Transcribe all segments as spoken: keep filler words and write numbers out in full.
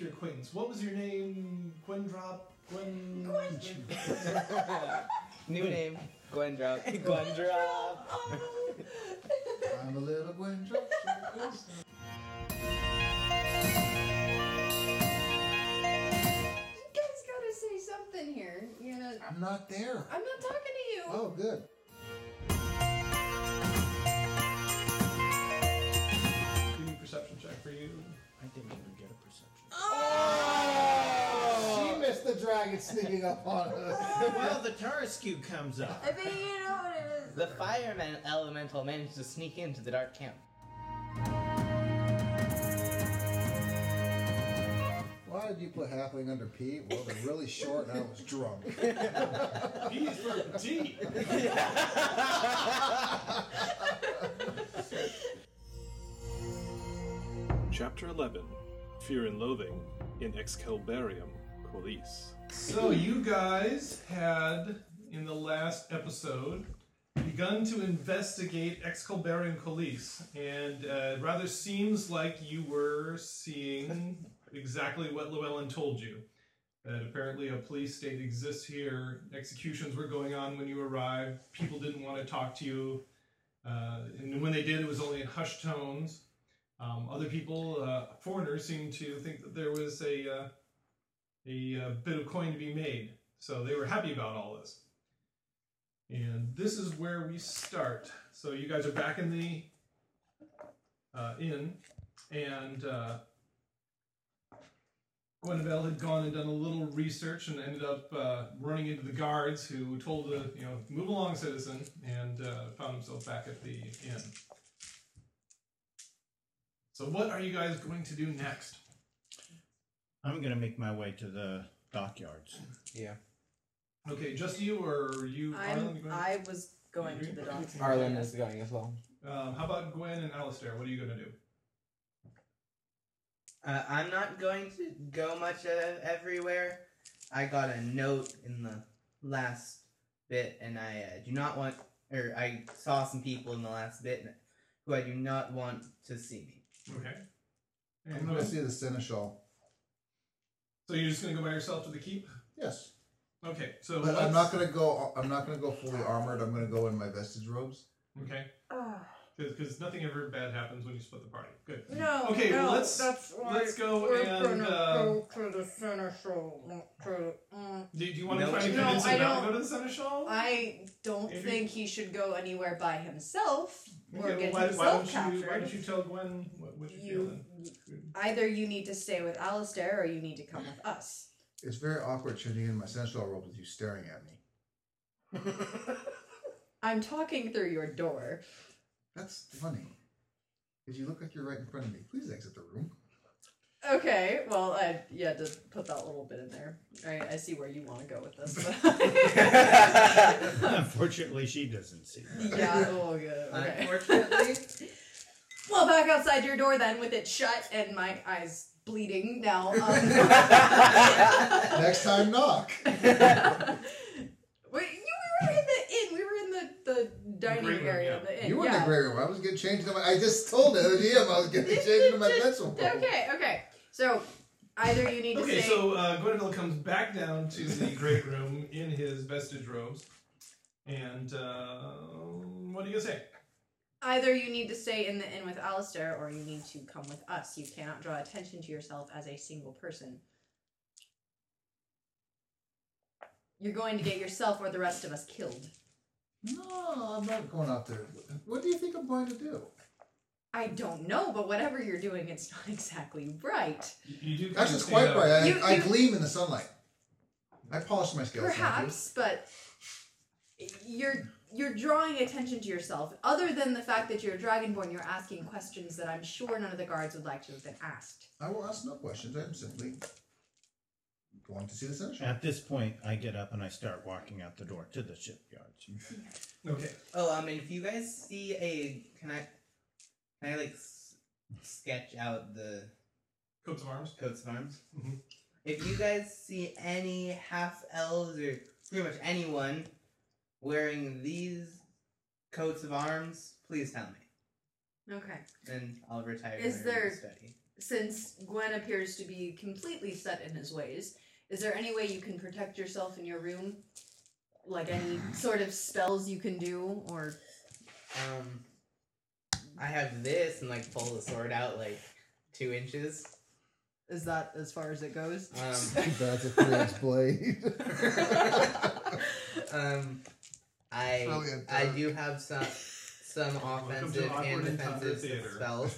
your acquaintance. What was your name? Gwendrop? Gwen... Gwen. New name. Gwendrop. Gwendrop. Oh. I'm a little Gwendrop. Say something here. You know, I'm not there. I'm not talking to you. Oh, good. Give me a perception check for you. I didn't even get a perception. Oh! She missed the dragon sneaking up on us. Well, the Tarasque comes up. I bet you know what it is. The fireman elemental managed to sneak into the dark camp. Why did you put halfling under P? Well, they're really short and I was drunk. P is for petite. Chapter eleven. Fear and Loathing in Excalibarium Police. So you guys had, in the last episode, begun to investigate Excalibarium Police, and uh, it rather seems like you were seeing exactly what Llewellyn told you. That apparently a police state exists here, executions were going on when you arrived, people didn't want to talk to you, uh, and when they did it was only in hushed tones. Um, other people, uh, foreigners, seemed to think that there was a, uh, a, a bit of coin to be made, so they were happy about all this. And this is where we start. So you guys are back in the uh, inn, and uh, Gwenville had gone and done a little research and ended up uh, running into the guards, who told her, you know, move along, citizen, and uh, found himself back at the inn. So what are you guys going to do next? I'm going to make my way to the dockyards. Yeah. Okay, just you, or are you, I'm, Arlen? You going? I was going to the doctor. Arlen is going as well. Um, how about Gwen and Alistair? What are you going to do? Uh, I'm not going to go much uh, everywhere. I got a note in the last bit, and I uh, do not want, or I saw some people in the last bit who I do not want to see me. Okay. I'm And going to Gwen? see the Seneschal. So you're just going to go by yourself to the keep? Yes. Okay, so But I'm what's- not going to go. I'm not going to go fully armored. I'm going to go in my vestige robes. Okay, Ah. because nothing ever bad happens when you split the party. Good. No, Okay, no, well, let's- that's why let's go we're and, gonna uh, go to the Seneschal. not to the- mm. Do, do you want to No, try to no, convince I him not don't- to go to the Seneschal? I don't If you- think he should go anywhere by himself or Okay, get well, why, why himself don't you captured. why don't you tell Gwen what, what you're You- feeling? Either you need to stay with Alistair or you need to come with us. It's very awkward changing in my Seneschal robes with you staring at me. I'm talking through your door. That's funny. Because you look like you're right in front of me. Please exit the room. Okay, well, I you had to put that little bit in there. I, I see where you want to go with this. But Unfortunately, she doesn't see that. yeah, oh, good. Okay. Unfortunately, Well, back outside your door then, with it shut and my eyes bleeding now. Um, Next time, knock. Wait, you we were in the inn. We were in the, the dining Great room, area yeah. of the inn. You were in yeah. the great room. I was getting changed into my. I just told him, G M I was getting changed into my pencil robe. Okay, okay. So either you need to Okay, stay. so uh, Gwenville comes back down to the great room in his vestige robes, and uh, what are you gonna say? Either you need to stay in the inn with Alistair, or you need to come with us. You cannot draw attention to yourself as a single person. You're going to get yourself or the rest of us killed. No, I'm not going out there. What do you think I'm going to do? I don't know, but whatever you're doing, it's not exactly right. You, you do. kind Actually, of it's stand quite out. bright. I, You- I you- gleam in the sunlight. I polish my scales. thank you. Perhaps, but you're you're drawing attention to yourself. Other than the fact that you're a dragonborn, you're asking questions that I'm sure none of the guards would like to have been asked. I will ask no questions. I'm simply going to see the Seneschal. At this point, I get up and I start walking out the door to the shipyards. Okay. oh, um, and if you guys see a, can I, can I like s- sketch out the Coats of arms. coats of arms? Mhm. If you guys see any half elves or pretty much anyone wearing these coats of arms, please tell me, Okay. and I'll retire. Is to there- study. since Gwen appears to be completely set in his ways, is there any way you can protect yourself in your room? Like any sort of spells you can do, or... Um, I have this and like pull the sword out like two inches. Is that as far as it goes? Um, That's a three-inch blade. um, I Brilliant, I Doug. do have some some offensive Awkward and Encounter defensive Theater. spells.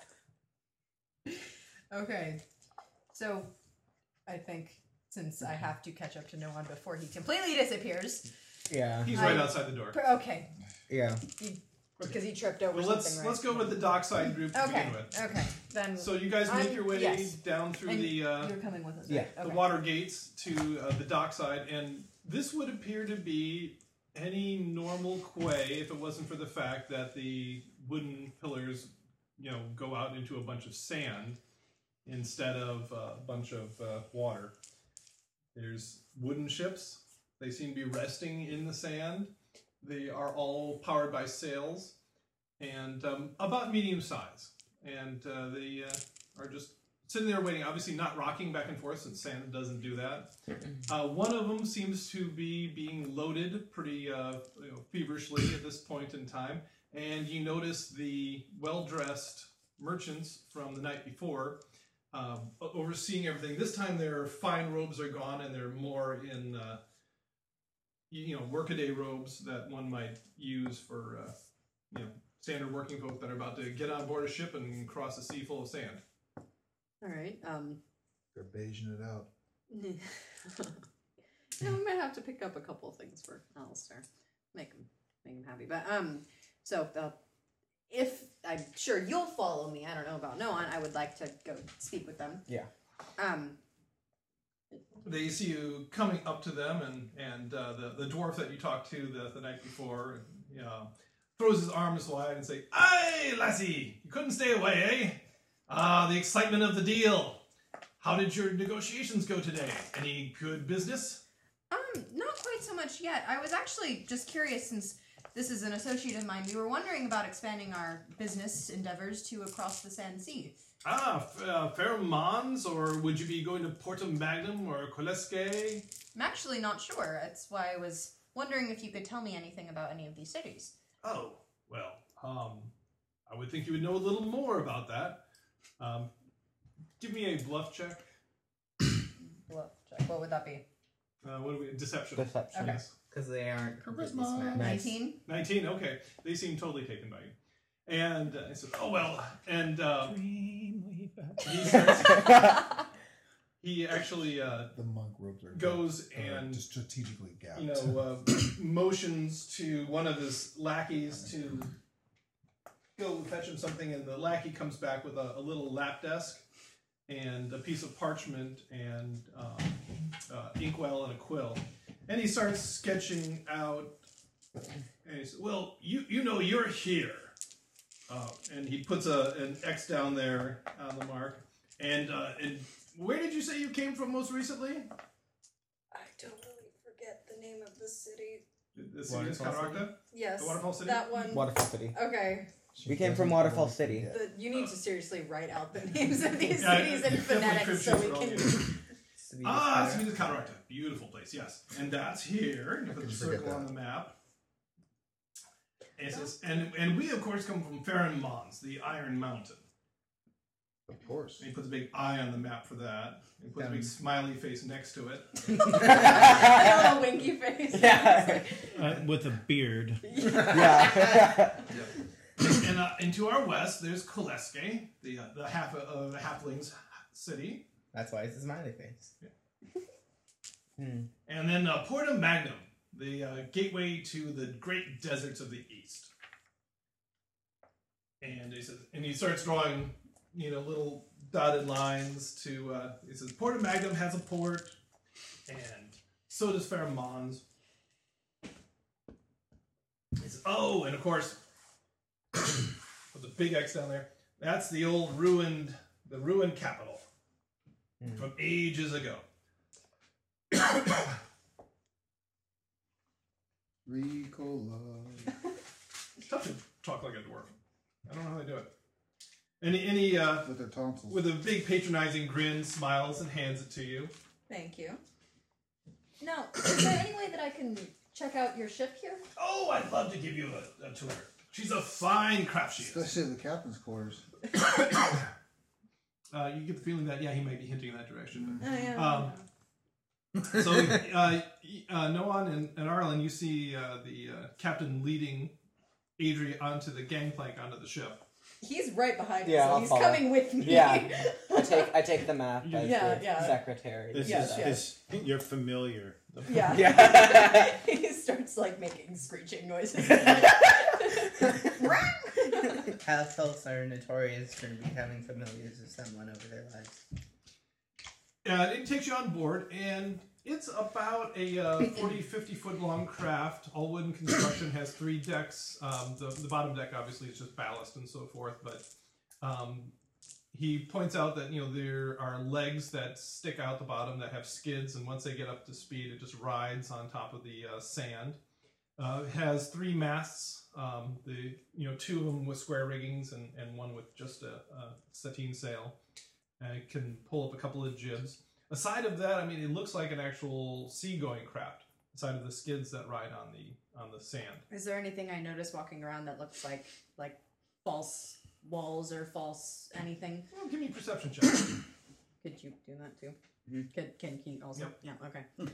Okay, so I think since I have to catch up to Noan before he completely disappears. Yeah, He's I- right outside the door. Okay, yeah. because he tripped over Well, let's something, right? let's go with the dockside group to Okay, begin with. okay, then So you guys make I'm- your way yes. down through and the uh, you're coming with us, yeah, right? the Okay. water gates to uh, the dockside, and this would appear to be any normal quay if it wasn't for the fact that the wooden pillars, you know, go out into a bunch of sand instead of uh, a bunch of uh, water. There's wooden ships. They seem to be resting in the sand. They are all powered by sails and um, about medium size. And uh, they uh, are just sitting there waiting, obviously not rocking back and forth since sand doesn't do that. Uh, one of them seems to be being loaded pretty uh, you know, feverishly at this point in time. And you notice the well-dressed merchants from the night before um, overseeing everything. This time their fine robes are gone and they're more in, uh, you, you know, workaday robes that one might use for, uh, you know, standard working folk that are about to get on board a ship and cross a sea full of sand. All right. Um. They're beiging it out. Yeah, we might have to pick up a couple of things for Alistair, make him make him happy. But um, so uh, if I'm sure you'll follow me, I don't know about Noan. I would like to go speak with them. Yeah. Um. They see you coming up to them, and and uh, the the dwarf that you talked to the, the night before, and, you know, throws his arms wide and say, "Aye, lassie, you couldn't stay away, eh? Ah, the excitement of the deal. How did your negotiations go today? Any good business?" Um, not quite so much yet. I was actually just curious since this is an associate of mine. We were wondering about expanding our business endeavors to across the Sand Sea. Ah, f- uh, Pheromones, or would you be going to Porto Magnum or Koleske? I'm actually not sure. That's why I was wondering if you could tell me anything about any of these cities. Oh, well, um, I would think you would know a little more about that. Um, give me a bluff check. Bluff check. What would that be? Uh, what do we? Deception. Deception. Okay. Yes. Because they aren't completely Charisma. smashed. Nice. Nineteen. nineteen, okay. They seem totally taken by you. And uh, I said, oh, well, and uh, he, starts- he actually uh, The monk robes are goes are and, just strategically gapped. you know, uh, motions to one of his lackeys to go fetch him something, and the lackey comes back with a, a little lap desk and a piece of parchment and um, uh, inkwell and a quill. And he starts sketching out, and he says, well, you, you know you're here. Uh, and he puts a, an X down there on the mark. And, uh, and where did you say you came from most recently? I don't really forget the name of the city. The city is Waterfall Cataracta? Yes, The Waterfall City? that one. Waterfall City. Okay, She We came doesn't from Waterfall want to City. forget. The, you need to seriously write out the names of these Yeah, cities in definitely phonetics so we cryptic can. for all you. Swedish Ah, Cataract. Swedish Cataracta. Beautiful place, yes. And that's here. You How put could the you forget circle on that? the map. And, it says, and, and we, of course, come from Farron Mons, the Iron Mountain. Of course. And he puts a big eye on the map for that. And puts a Um. big smiley face next to it. A little winky face. Yeah. Uh, with a beard. Yeah. And, uh, and to our west, there's Koleske, the uh, the half uh, the halflings city, That's why it's a smiley face. Hmm. and then uh, Porta Magnum, the uh, gateway to the great deserts of the east. And he says, and he starts drawing, you know, little dotted lines to. Uh, he says, Porta Magnum has a port, and so does Pheromones. He says, oh, and of course, with a big X down there, that's the old ruined, the ruined capital Hmm. from ages ago. Ricola. It's tough to talk like a dwarf. I don't know how they do it. And, and he, uh, With their tonsils. with a big patronizing grin, smiles and hands it to you. Thank you. Now, is there any way that I can check out your ship here? Oh, I'd love to give you a, a tour. She's a fine craft, she is. Especially the captain's quarters. Uh, you get the feeling that, yeah, he might be hinting in that direction. Oh, yeah. Um, so, uh, uh, Noan and, and Arlen, you see uh, the uh, captain leading Adri onto the gangplank onto the ship. He's right behind Yeah, me, so I'll he's follow. coming with me. Yeah. I take I take the map as Yeah, the yeah. secretary. This Yes, is yes. his, you're familiar. Yeah. Yeah. He starts like making screeching noises. Half-elves are notorious for becoming familiars of someone over their lives. Uh, it takes you on board, and it's about a uh, forty, fifty foot long craft, all wooden construction, has three decks. Um, the, the bottom deck, obviously, is just ballast and so forth, but um, he points out that, you know, there are legs that stick out the bottom that have skids, and once they get up to speed, it just rides on top of the uh, sand. Uh, it has three masts, um, the you know two of them with square riggings and, and one with just a, a sateen sail. And it can pull up a couple of jibs. Aside of that, I mean, it looks like an actual seagoing craft. Aside of the skids that ride on the on the sand. Is there anything I notice walking around that looks like like false walls or false anything? Well, give me a perception check. Could you do that too? Mhm. Could can he also? Yep. Yeah. Okay.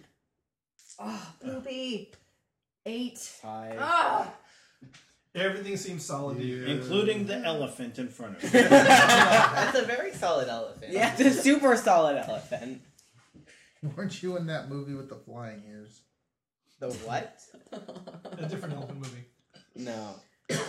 Oh, poopy. Eight. Five. Ah. Everything seems solid to you. Including the elephant in front of you. That's a very solid elephant. Yeah, it's a super solid elephant. Weren't you in that movie with the flying ears? The what? A different elephant movie. No. It's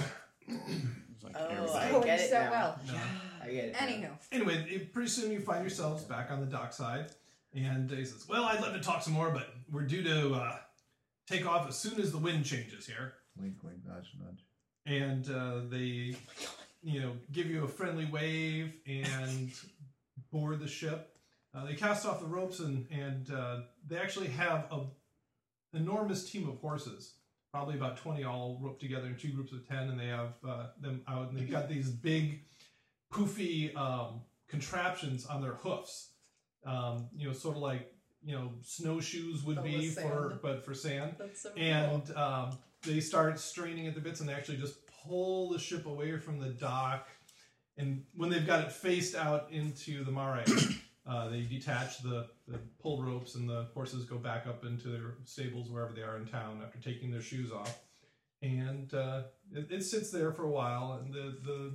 like Oh, everybody- I Going get it so now. well. No. I get it. now. Anywho. Anyway, it, pretty soon you find yourselves back on the dockside, and he says, "Well, I'd love to talk some more, but we're due to uh, take off as soon as the wind changes here." Wink, wink, nudge, nudge. And uh, they, you know, give you a friendly wave and board the ship. Uh, they cast off the ropes, and and uh, they actually have a enormous team of horses, probably about twenty all roped together in two groups of ten, and they have uh, them out, and they've got these big, poofy um, contraptions on their hoofs. Um, you know, sort of like you know snowshoes would But be with for sand. but for sand. That's so And um, they start straining at the bits, and they actually just pull the ship away from the dock. And when they've got it faced out into the mare, uh, they detach the, the pull ropes, and the horses go back up into their stables wherever they are in town after taking their shoes off. And uh, it, it sits there for a while, and the, the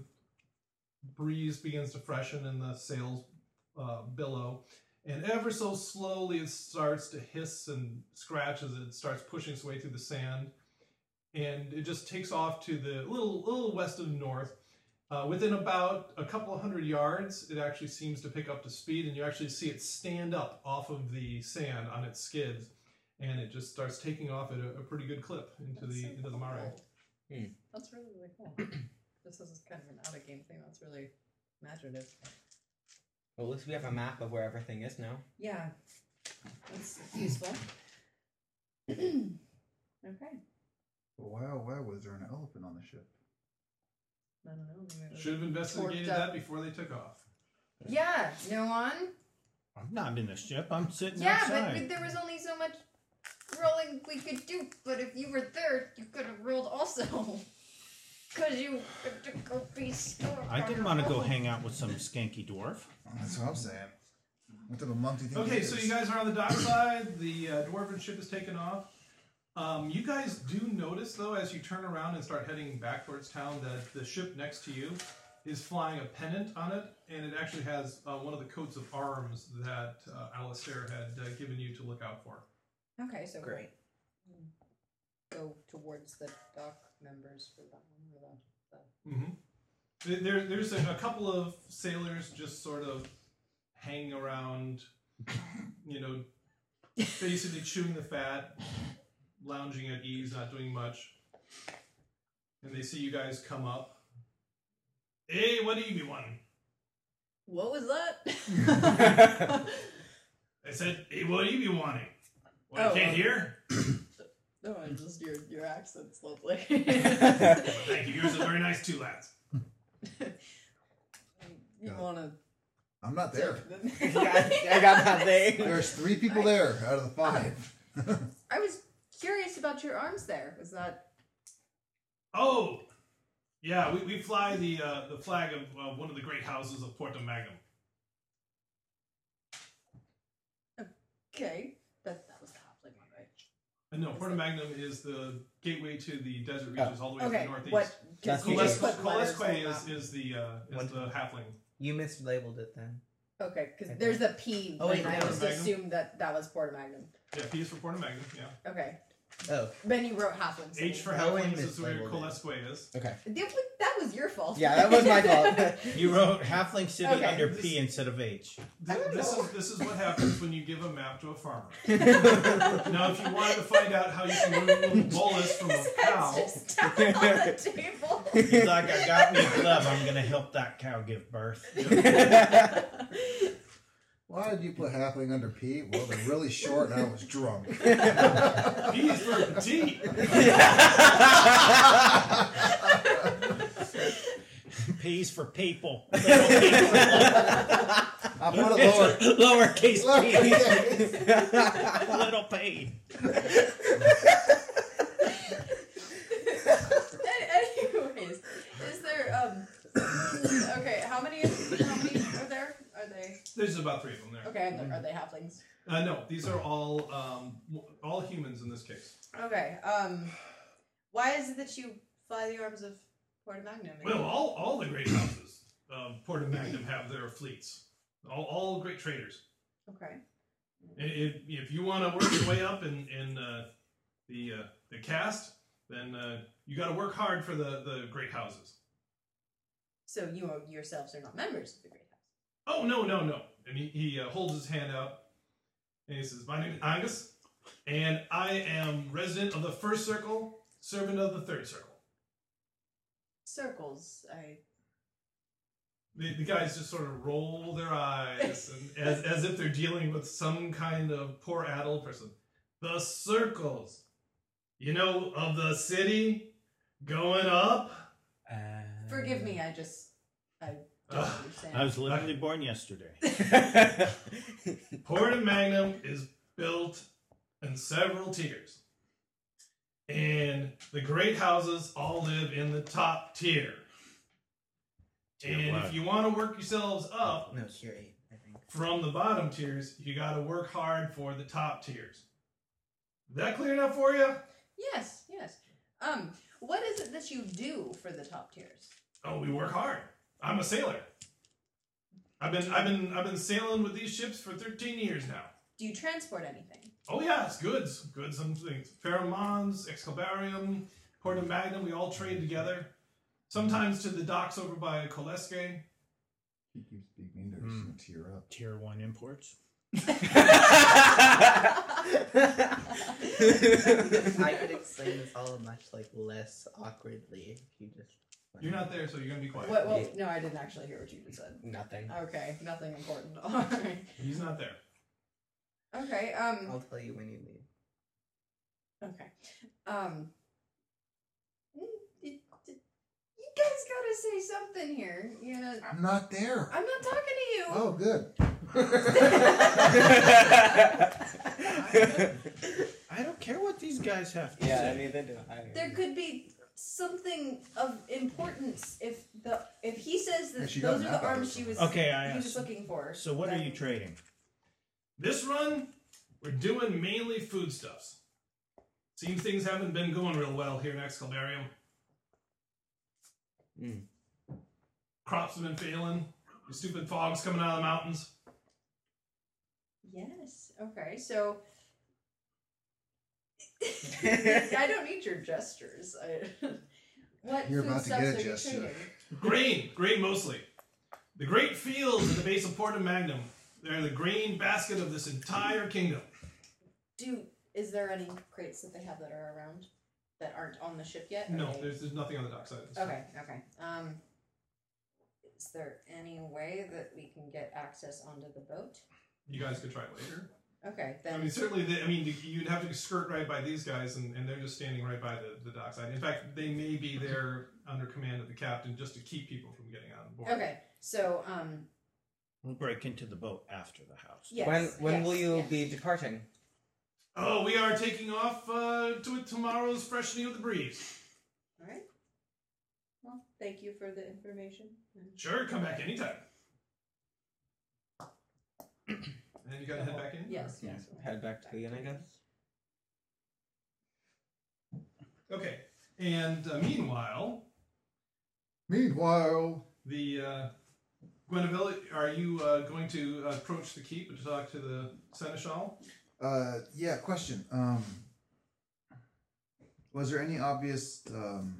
breeze begins to freshen, and the sails uh, billow. And ever so slowly it starts to hiss and scratch as it starts pushing its way through the sand. And it just takes off to the little little west of north. Uh, within about a couple of hundred yards, it actually seems to pick up to speed, and you actually see it stand up off of the sand on its skids, and it just starts taking off at a, a pretty good clip into That's the so into the mare. cool. Hmm. That's really, really cool. This is kind of an out of game thing. That's really imaginative. Well, at least we have a map of where everything is now. Yeah. That's useful. Okay. Why, oh, why was there an elephant on the ship? I don't know. Maybe it was Should have investigated torqued up. that before they took off. Yeah, no one. I'm not in the ship. I'm sitting Yeah, outside. but there was only so much rolling we could do. But if you were there, you could have rolled also. Because you had to go be still. I didn't want to go hang out with some skanky dwarf. That's what I'm saying. What type of monk do you think Okay, he so is? you guys are on the dockside. The uh, dwarven ship is taken off. Um, you guys do notice, though, as you turn around and start heading back towards town, that the ship next to you is flying a pennant on it, and it actually has uh, one of the coats of arms that uh, Alistair had uh, given you to look out for. Okay, so Great. go towards the dock members for that one. Or the, the... Mm-hmm. There, there's a, a couple of sailors just sort of hanging around, you know, basically chewing the fat, lounging at ease, not doing much. And they see you guys come up. Hey, what do you be wanting? What was that? I said, hey, what do you be wanting? What, Oh, you can't um, hear? No, it's just your your accent's lovely. Thank you. Yours is very nice too, lads. You Yeah. want to? I'm not there. I got, I got nothing. There's three people there out of the five. I was curious about your arms. There was that. Oh, yeah, we, we fly the uh, the flag of uh, one of the great houses of Porto Magnum. Okay, that that was the halfling one, right? And no, Porto Magnum is the gateway to the desert regions all the way to Okay, the northeast. what? That's Because you what just Coles- put letters on Colesque that. is, is the uh, One- is the halfling. You mislabeled it then. Okay, because Okay. there's a P. Oh, wait, and I Porto just Magnum? assumed that that was Porto Magnum. Yeah, P is for Porto Magnum. Yeah. Okay. Oh, Then you wrote halflings. H for Owen halflings is where mislabeled it. Colesque is. Okay. That was your fault. Yeah, that was my fault. You wrote Halfling City Okay. under P instead of H. Th- This is this is what happens when you give a map to a farmer. Now, if you wanted to find out how you can remove bolus from a His cow, head's just down on the table. He's like, I got me a glove. I'm gonna help that cow give birth. Why did you put halfling under P? Well, they're really short and I was drunk. P is for petite. P's for people. Little people. I put it lower. Lowercase Lowercase. p. Little p. Anyways, is there um? Okay, how many? How many are there? Are they There's about three of them there. okay? And are they halflings? Uh, no, these are all um, w- all humans in this case. Okay. Um, why is it that you fly the arms of Porto Magnum? Well, all, all the great houses, um, Porto Magnum have their fleets. All, all great traders. Okay. And if, if you want to work your way up in in uh, the uh, the cast, then uh, you got to work hard for the, the great houses. So you yourselves are not members of the Great House. Oh no no no! And he, he uh, holds his hand out, and he says, "My name is Angus, and I am resident of the first circle, servant of the third circle." Circles. I. The, the guys just sort of roll their eyes and, as, as if they're dealing with some kind of poor adult person. The circles, you know, of the city going up. Forgive me. I just. I don't Ugh. understand. I was literally born yesterday. Porto Magnum is built in several tiers. And the great houses all live in the top tier. Tier And what? if you want to work yourselves up no, tier eight, I think. from the bottom tiers, you got to work hard for the top tiers. Is that clear enough for you? Yes. Yes. Um. What is it that you do for the top tiers? Oh, we work hard. I'm a sailor. I've been I've been I've been sailing with these ships for thirteen years now. Do you transport anything? Oh yeah, it's goods. Goods and things. Pheromones, Excalibarium, Porto Magnum, we all trade together. Sometimes to the docks over by Colesque. He keeps being mean to us Hmm. and tear up. Tier one imports. I could explain this all much like less awkwardly if you just. You're not there, so you're gonna be quiet. What, well, no, I didn't actually hear what you just said. Nothing. Okay, nothing important. All right. He's not there. Okay. Um. I'll tell you when you leave. Okay. Um. You you guys gotta say something here. You know, I'm not there. I'm not talking to you. Oh, good. I don't care what these guys have to Yeah, say. neither do I. There could be something of importance if the if he says that And she got those an are the apple arms or she was Okay, I he was asked. looking for. So what are then- you trading? This run, we're doing mainly foodstuffs. Seems things haven't been going real well here in Excalibarium. Mm. Crops have been failing. The stupid fog's coming out of the mountains. Yes. Okay. So I don't need your gestures. I, what You're about to get a foodstuffs are you gesture. trading? Grain, grain mostly. The great fields at the base of Porto Magnum. They're the grain basket of this entire kingdom. Do is there any crates that they have that are around that aren't on the ship yet? Are No, they- there's, there's nothing on the dockside. Okay. Okay. Um. Is there any way that we can get access onto the boat? You guys could try it later. Okay. I Then. mean, certainly, the, I mean, you'd have to skirt right by these guys, and, and they're just standing right by the, the dockside. In fact, they may be there under command of the captain, just to keep people from getting on board. Okay, so um, We'll break into the boat after the house. yes. when when yes, will you yes. be departing? Oh, we are taking off uh, to tomorrow's freshening of the breeze. All right. Well, thank you for the information. Sure, come back anytime. And you gotta head back in? Yes. Yeah. yes, we'll Head back to the inn, I guess. Okay. And uh, meanwhile, Meanwhile, the uh, Gweneville, are you uh, going to approach the keep and talk to the seneschal? uh, yeah, question. Um, was there any obvious um,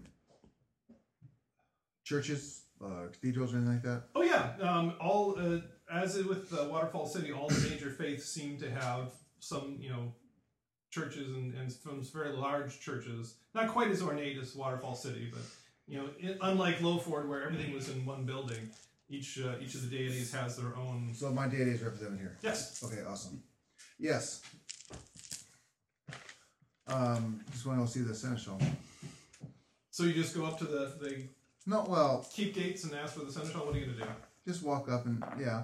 churches, uh, cathedrals, or anything like that? Oh yeah. Um, all uh, as with uh, Waterfall City, all the major faiths seem to have some, you know, churches and, and some very large churches. Not quite as ornate as Waterfall City, but you know, it, unlike Lowford, where everything was in one building, each uh, each of the deities has their own. So my deity is represented here. Yes. Okay, awesome. Yes. Um, just want to see the seneschal. So you just go up to the, the No, well, keep gates and ask for the seneschal. What are you gonna do? just walk up and yeah.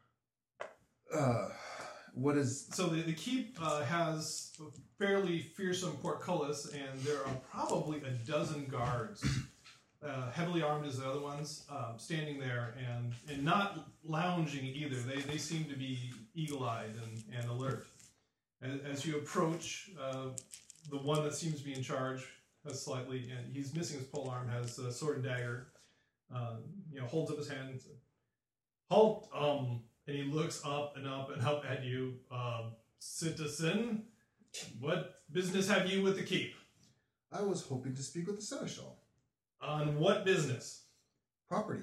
Uh, what is? So the, the keep uh, has a fairly fearsome portcullis, and there are probably a dozen guards, uh, heavily armed as the other ones, uh, standing there and, and not lounging either. They, they seem to be eagle-eyed and, and alert. As, as you approach, uh, the one that seems to be in charge has slightly, and he's missing his pole arm, has a sword and dagger, uh, you know, holds up his hand and says, "Halt, um," and he looks up and up and up at you, uh, citizen. What business have you with the keep? I was hoping to speak with the seneschal. On what business? Property.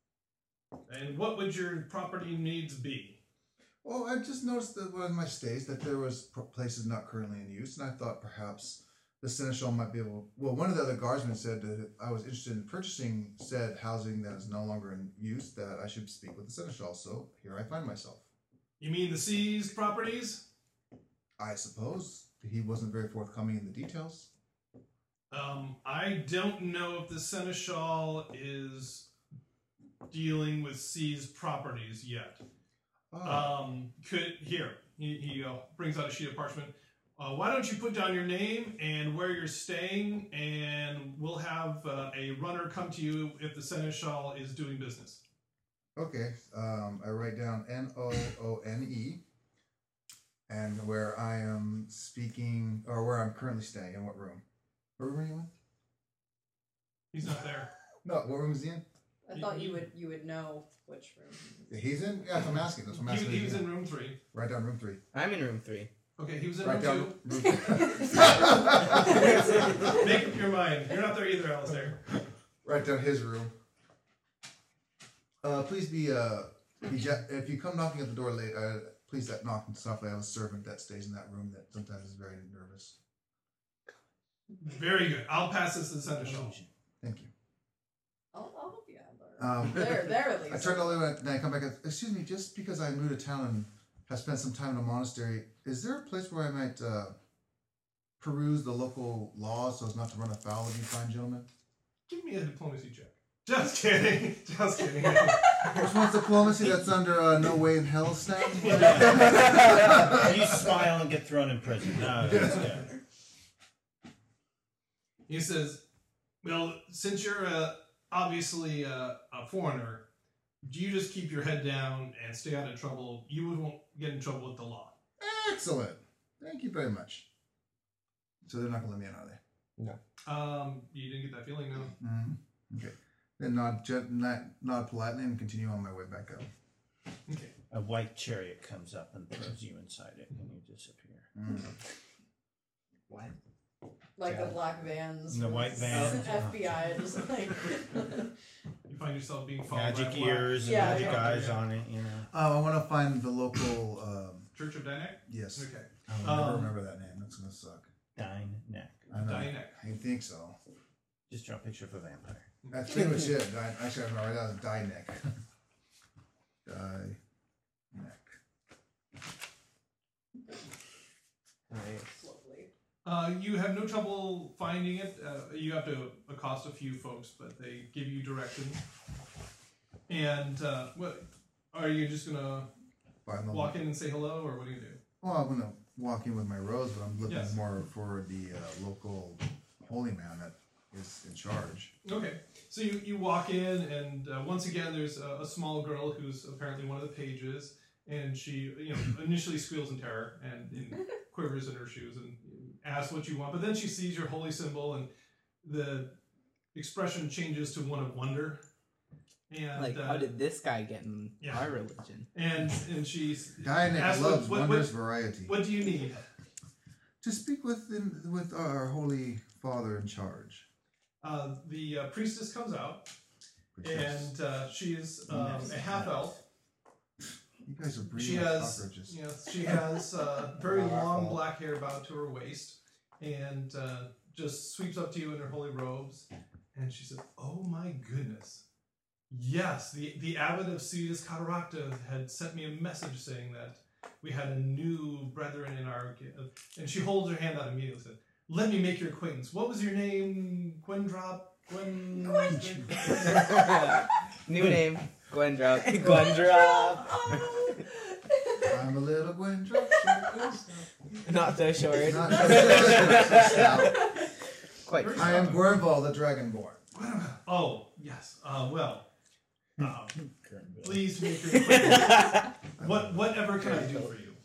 And what would your property needs be? Well, I just noticed that one of my stays that there was p- places not currently in use, and I thought perhaps the seneschal might be able. Well, one of the other guardsmen said that I was interested in purchasing said housing that is no longer in use. That I should speak with the seneschal. So here I find myself. You mean the seized properties? I suppose he wasn't very forthcoming in the details. Um, I don't know if the seneschal is dealing with seized properties yet. Oh, Um, could here he, he uh, brings out a sheet of parchment. Uh, why don't you put down your name and where you're staying, and we'll have uh, a runner come to you if the seneschal is doing business. okay. Um, I write down N O O N E, and where I am speaking, or where I'm currently staying, in what room? What room are you in? He's not there. No, what room is he in? I thought you would you would know which room. Yeah, he's in. Yeah, that's what I'm asking. That's what I'm He, asking. he was in room three. Write down room three. I'm in room three. Okay, he was in Write room down two. room. Make up your mind. You're not there either, Alistair. Write down his room. Uh, please be uh, be ja- if you come knocking at the door late, uh, please that knock softly. I have a servant that stays in that room that sometimes is very nervous. Very good. I'll pass this to the seneschal. Thank you. I'll, I'll help you out. Um, There, there at least. I turn all the way and I come back. And, excuse me, just because I'm new to town and have spent some time in a monastery, is there a place where I might uh, peruse the local laws so as not to run afoul of you fine gentlemen? Give me a diplomacy check. Just kidding. Just kidding. Which one's diplomacy that's under uh, no way in hell stamp? You smile and get thrown in prison. No, that's good. He says, well, since you're uh, obviously uh, a foreigner, do you just keep your head down and stay out of trouble? You won't get in trouble with the law. Excellent. Thank you very much. So they're not going to let me in, are they? Um, you didn't get that feeling, no? Mm-hmm. Okay. Then nod, gen- nod, nod politely and continue on my way back up. Okay. A white chariot comes up and throws you inside it, and you disappear. Mm. What? Like Yeah. the black vans. The from white vans. F B I just like. You find yourself being followed by Magic a black ears and Yeah, magic yeah. eyes on it, you know. Uh, I want to find the local. Um, Church of Dynek? yes. Okay. I'll never Um, remember that name. That's gonna suck. Dine neck. I know. Dynek. I think so. Just draw a picture of a vampire. That's pretty much it. Di- Actually, I'm right now. Die neck. Die neck. Nice. Lovely. Uh, you have no trouble finding it. Uh, you have to accost a few folks, but they give you directions. And uh, what are you just gonna Find the- walk in and say hello, or what do you do? Well, I'm gonna walk in with my rose, but I'm looking Yes. more for the uh, local holy man that is in charge. Okay, so you, you walk in, and uh, once again, there's a, a small girl who's apparently one of the pages, and she, you know, initially squeals in terror and in quivers in her shoes and asks what you want, but then she sees your holy symbol, and the expression changes to one of wonder. And Like, uh, how did this guy get in yeah. our religion? and and she's Dianic asks loves what, what, wondrous what, variety. what do you need? To speak with in, with our holy father in charge. Uh, the uh, priestess comes out, which is- and uh, she's um, a half elf. you guys are breeding She like has, cockroaches. you know, she has uh, very Not our long fault. black hair bound to her waist, and uh, just sweeps up to you in her holy robes, and she says, "Oh my goodness, yes, the the abbot of Ciudad Cataracta had sent me a message saying that we had a new brethren in our." And she holds her hand out immediately and said, "Let me make your acquaintance. What was your name? Gwendrop? Gwen? New name, Gwendrop. Gwendrop. Oh, I'm a little Gwendrop. Not so short. Not so stout. Quite. Very I am strong. Gwernval the Dragonborn. Oh, yes. Uh, well, um, Current bill. please make your acquaintance. What, whatever can I do for you?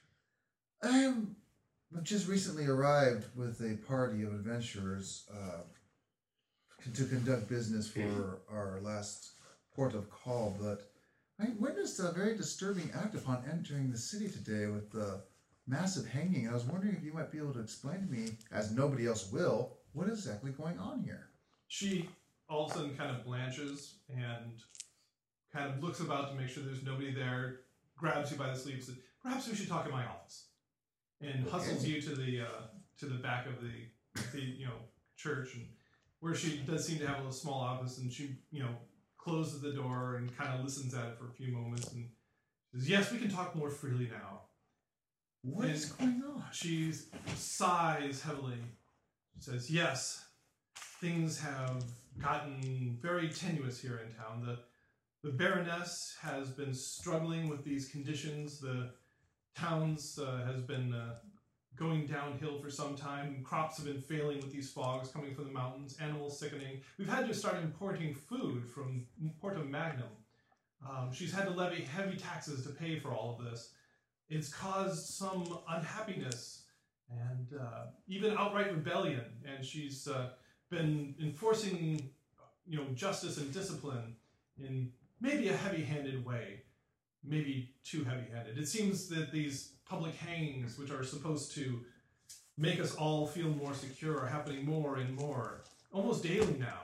I am I've just recently arrived with a party of adventurers uh, to conduct business for our last port of call, but I witnessed a very disturbing act upon entering the city today with the massive hanging. I was wondering if you might be able to explain to me, as nobody else will, what is exactly going on here. She all of a sudden kind of blanches and kind of looks about to make sure there's nobody there, grabs you by the sleeve and says, "Perhaps we should talk in my office," and Okay. hustles you to the uh, to the back of the, the you know church, and where she does seem to have a small office, and she you know closes the door and kind of listens at it for a few moments and says, "Yes, we can talk more freely now." What And is going on? She sighs heavily. She says, "Yes, things have gotten very tenuous here in town. The the Baroness has been struggling with these conditions. The towns uh, has been uh, going downhill for some time. Crops have been failing with these fogs coming from the mountains. Animals sickening. We've had to start importing food from Porto Magnum. Um, she's had to levy heavy taxes to pay for all of this. It's caused some unhappiness and uh, even outright rebellion. And she's uh, been enforcing, you know, justice and discipline in maybe a heavy-handed way, maybe too heavy-handed. It seems that these public hangings, which are supposed to make us all feel more secure, are happening more and more, almost daily now."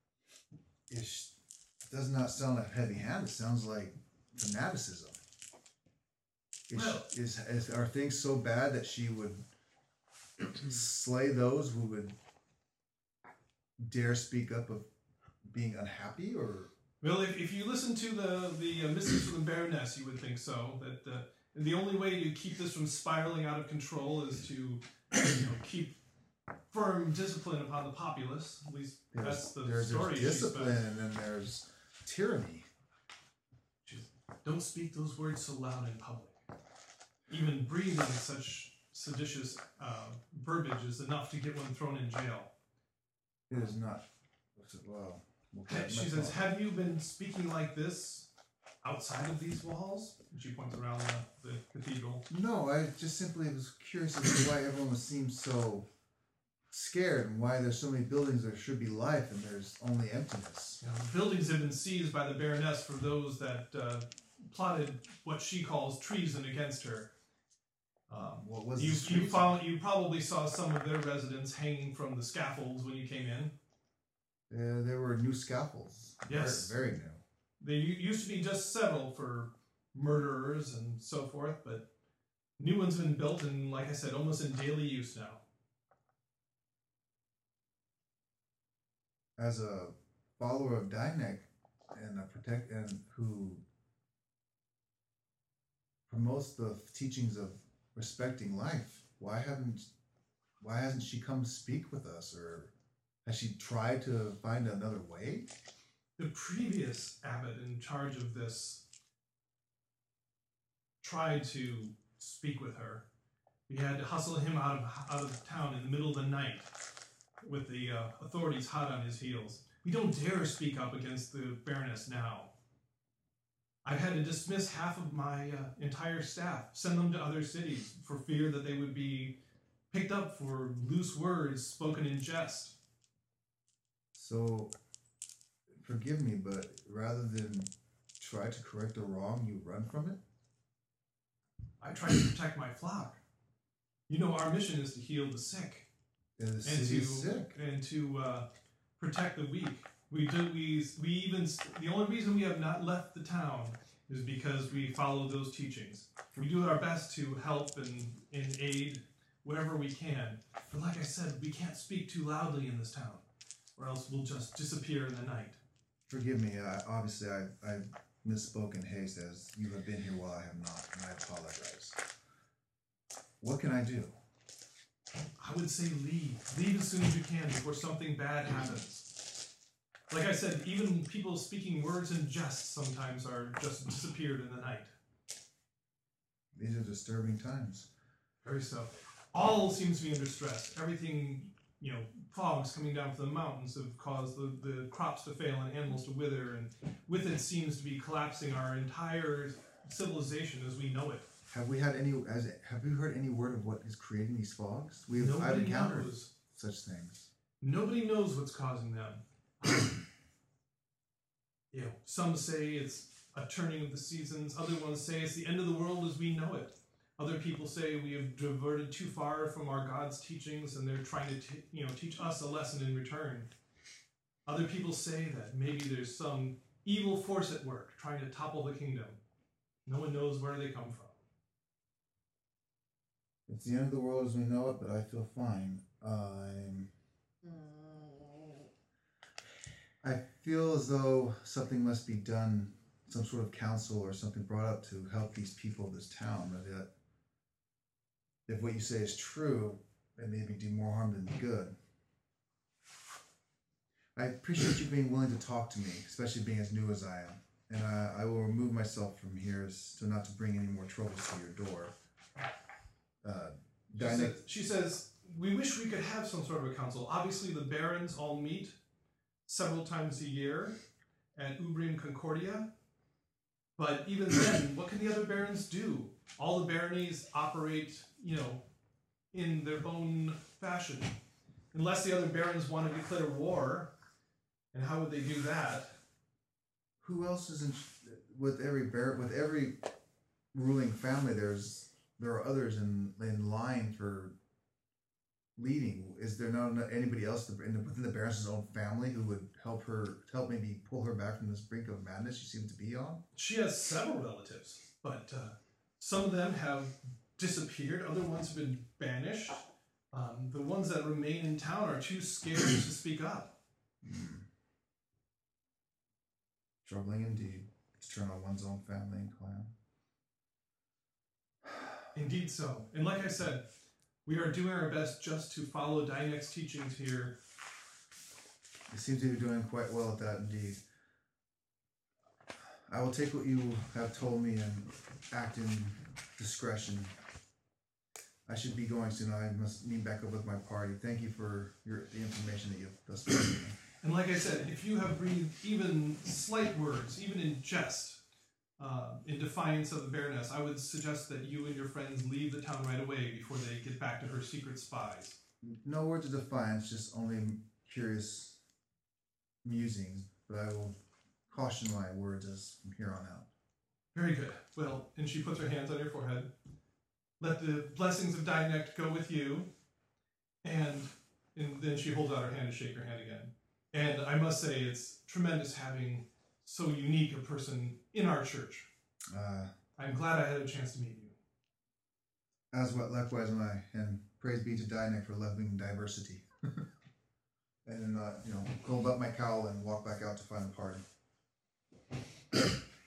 It sh- does not sound like heavy-handed. It sounds like fanaticism. Is, Well- is, is are things so bad that she would slay those who would dare speak up of being unhappy, or Well, if, if you listen to the the uh, mystics from the Baroness, you would think so. That uh, and the only way to keep this from spiraling out of control is to you know, keep firm discipline upon the populace. At least there's, that's the there's, story. there's she's discipline been- and then there's tyranny. Don't speak those words so loud in public. Even breathing such seditious uh, verbiage is enough to get one thrown in jail. It is not. Well, we'll Ha- cut She much says, off. "Have you been speaking like this outside of these walls?" And she points around the, the cathedral. No, I just simply was curious as to why everyone seems so scared and why there's so many buildings there should be life and there's only emptiness. You know, the buildings have been seized by the Baroness for those that uh, plotted what she calls treason against her. Um, What was you, this you, treason? found, you probably saw some of their residents hanging from the scaffolds when you came in. Uh, there were new scaffolds. Yes. Very, very new. There u- used to be just several for murderers and so forth, but new ones have been built and, like I said, almost in daily use now. As a follower of Dynek and a protect and who promotes the teachings of respecting life, why haven't why hasn't she come speak with us, or has she tried to find another way? The previous abbot in charge of this tried to speak with her. We had to hustle him out of out of town in the middle of the night with the uh, authorities hot on his heels. We don't dare speak up against the Baroness now. I've had to dismiss half of my uh, entire staff, send them to other cities for fear that they would be picked up for loose words spoken in jest. So, forgive me, but rather than try to correct a wrong, you run from it? I try to protect my flock. You know, our mission is to heal the sick. And the and city to is sick. and to uh, protect the weak. We do we we even the only reason we have not left the town is because we follow those teachings. We do our best to help and, and aid wherever we can. But like I said, we can't speak too loudly in this town, or else we'll just disappear in the night. Forgive me, I, obviously I, I misspoke in haste, as you have been here while I have not, and I apologize. What can I do? I would say leave. Leave as soon as you can before something bad happens. Like I said, even people speaking words in jest sometimes are just disappeared in the night. These are disturbing times. Very so. All seems to be under stress. Everything, you know, fogs coming down from the mountains have caused the, the crops to fail and animals to wither, and with it seems to be collapsing our entire civilization as we know it. Have we had any? Has, have we heard any word of what is creating these fogs? We've I've Nobody encountered knows. such things. Nobody knows what's causing them. Um, you know, some say it's a turning of the seasons. Other ones say it's the end of the world as we know it. Other people say we have diverted too far from our God's teachings, and they're trying to, t- you know, teach us a lesson in return. Other people say that maybe there's some evil force at work trying to topple the kingdom. No one knows where they come from. It's the end of the world as we know it, but I feel fine. I'm. I feel as though something must be done, some sort of council or something brought up to help these people of this town. That if what you say is true, it maybe do more harm than good. I appreciate you being willing to talk to me, especially being as new as I am. And I, I will remove myself from here so not to bring any more troubles to your door. Uh, She, Dinah- says, she says, we wish we could have some sort of a council. Obviously, the barons all meet several times a year at Ubrium Concordia. But even then, what can the other barons do? All the baronies operate, you know, in their own fashion. Unless the other barons want to declare war. And how would they do that? Who else is in with every bar with every ruling family? There's there are others in in line for leading. Is there not anybody else in the, within the Baroness's own family who would help her help maybe pull her back from this brink of madness she seems to be on? She has several relatives, but uh, some of them have disappeared. Other ones have been banished. Um, the ones that remain in town are too scared to speak up. Hmm. Troubling indeed. To turn on one's own family and clan. Indeed so. And like I said, we are doing our best just to follow Dynek's teachings here. You seem to be doing quite well at that indeed. I will take what you have told me and act in discretion. I should be going soon. I must meet back up with my party. Thank you for your the information that you've thus far given me. And like I said, if you have breathed even slight words, even in jest, uh, in defiance of the Baroness, I would suggest that you and your friends leave the town right away before they get back to her secret spies. No words of defiance, just only curious musings, but I will caution my words as from here on out. Very good. Well, and she puts her hands on your forehead. Let the blessings of Dynek go with you. And, and then she holds out her hand to shake your hand again. And I must say, it's tremendous having so unique a person in our church. Uh, I'm glad I had a chance to meet you. as what likewise am I, and praise be to Dynek for loving diversity. And then, uh, you know, hold up my cowl and walk back out to find the party.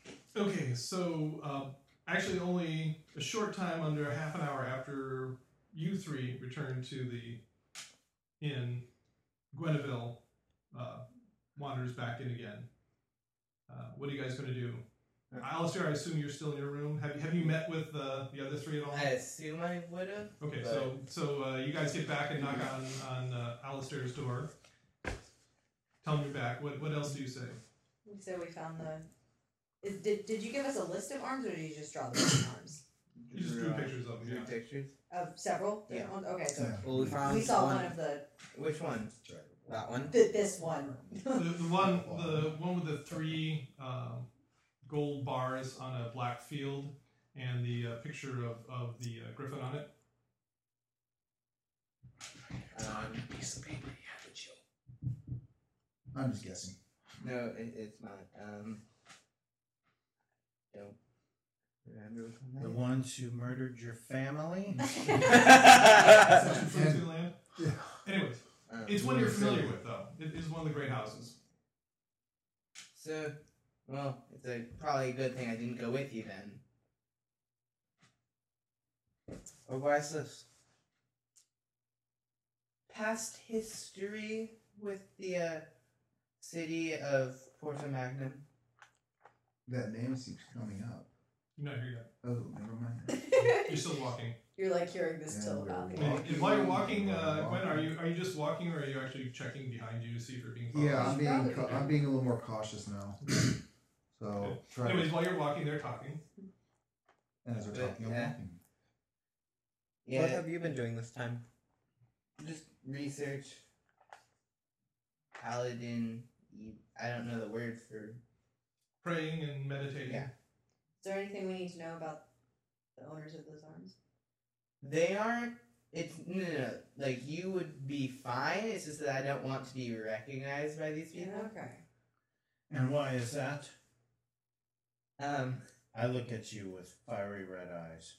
Okay, so uh, actually only a short time, under a half an hour after you three return to the inn, Gweneville uh, wanders back in again. Uh, what are you guys going to do? Alistair, I assume you're still in your room. Have, have you met with uh, the other three at all? I assume I would have. Okay, but- so so uh, you guys get back and knock on, on uh, Alistair's door. Tell him you're back. What, what else do you say? We said we found the. Is, did Did you give us a list of arms, or did you just draw the list of arms? You just drew pictures of them, Drew yeah. pictures. Of several Yeah. different ones. Okay, so Yeah. Well, we found we saw one. one of the Which one? That one. th- this one. The, the one the one with the three um, gold bars on a black field and the uh, picture of, of the uh, griffin on it. Um, Piece of paper you have to show. I'm just guessing. no, it, it's not. Um, don't remember which one The that ones who murdered your family? Is that in Frozen Land? Yeah. Anyways, is. Um, it's one you're familiar with, though. It is one of the great houses. So, well, it's a probably a good thing I didn't go with you then. Or why is this? Past history with the uh, city of Porta Magnum. That name seems coming up. You're not here yet. Oh, never mind. You're still walking. You're like hearing this Yeah, telepathy. we're- And, and while you're walking, uh, Gwen, are you are you just walking, or are you actually checking behind you to see if you're being followed? Yeah, I'm being Probably. ca- I'm being a little more cautious now. So Okay. try Anyways, while you're walking, they're talking. and as we're But, talking, I'm yeah. walking. Yeah, What have you been doing this time? just research. Paladin. e- I don't know the word for. Praying and meditating. Yeah. Is there anything we need to know about the owners of those arms? They aren't. It's no, no, no. Like you would be fine. It's just that I don't want to be recognized by these people. Okay. And why is that? Um. I look at you with fiery red eyes.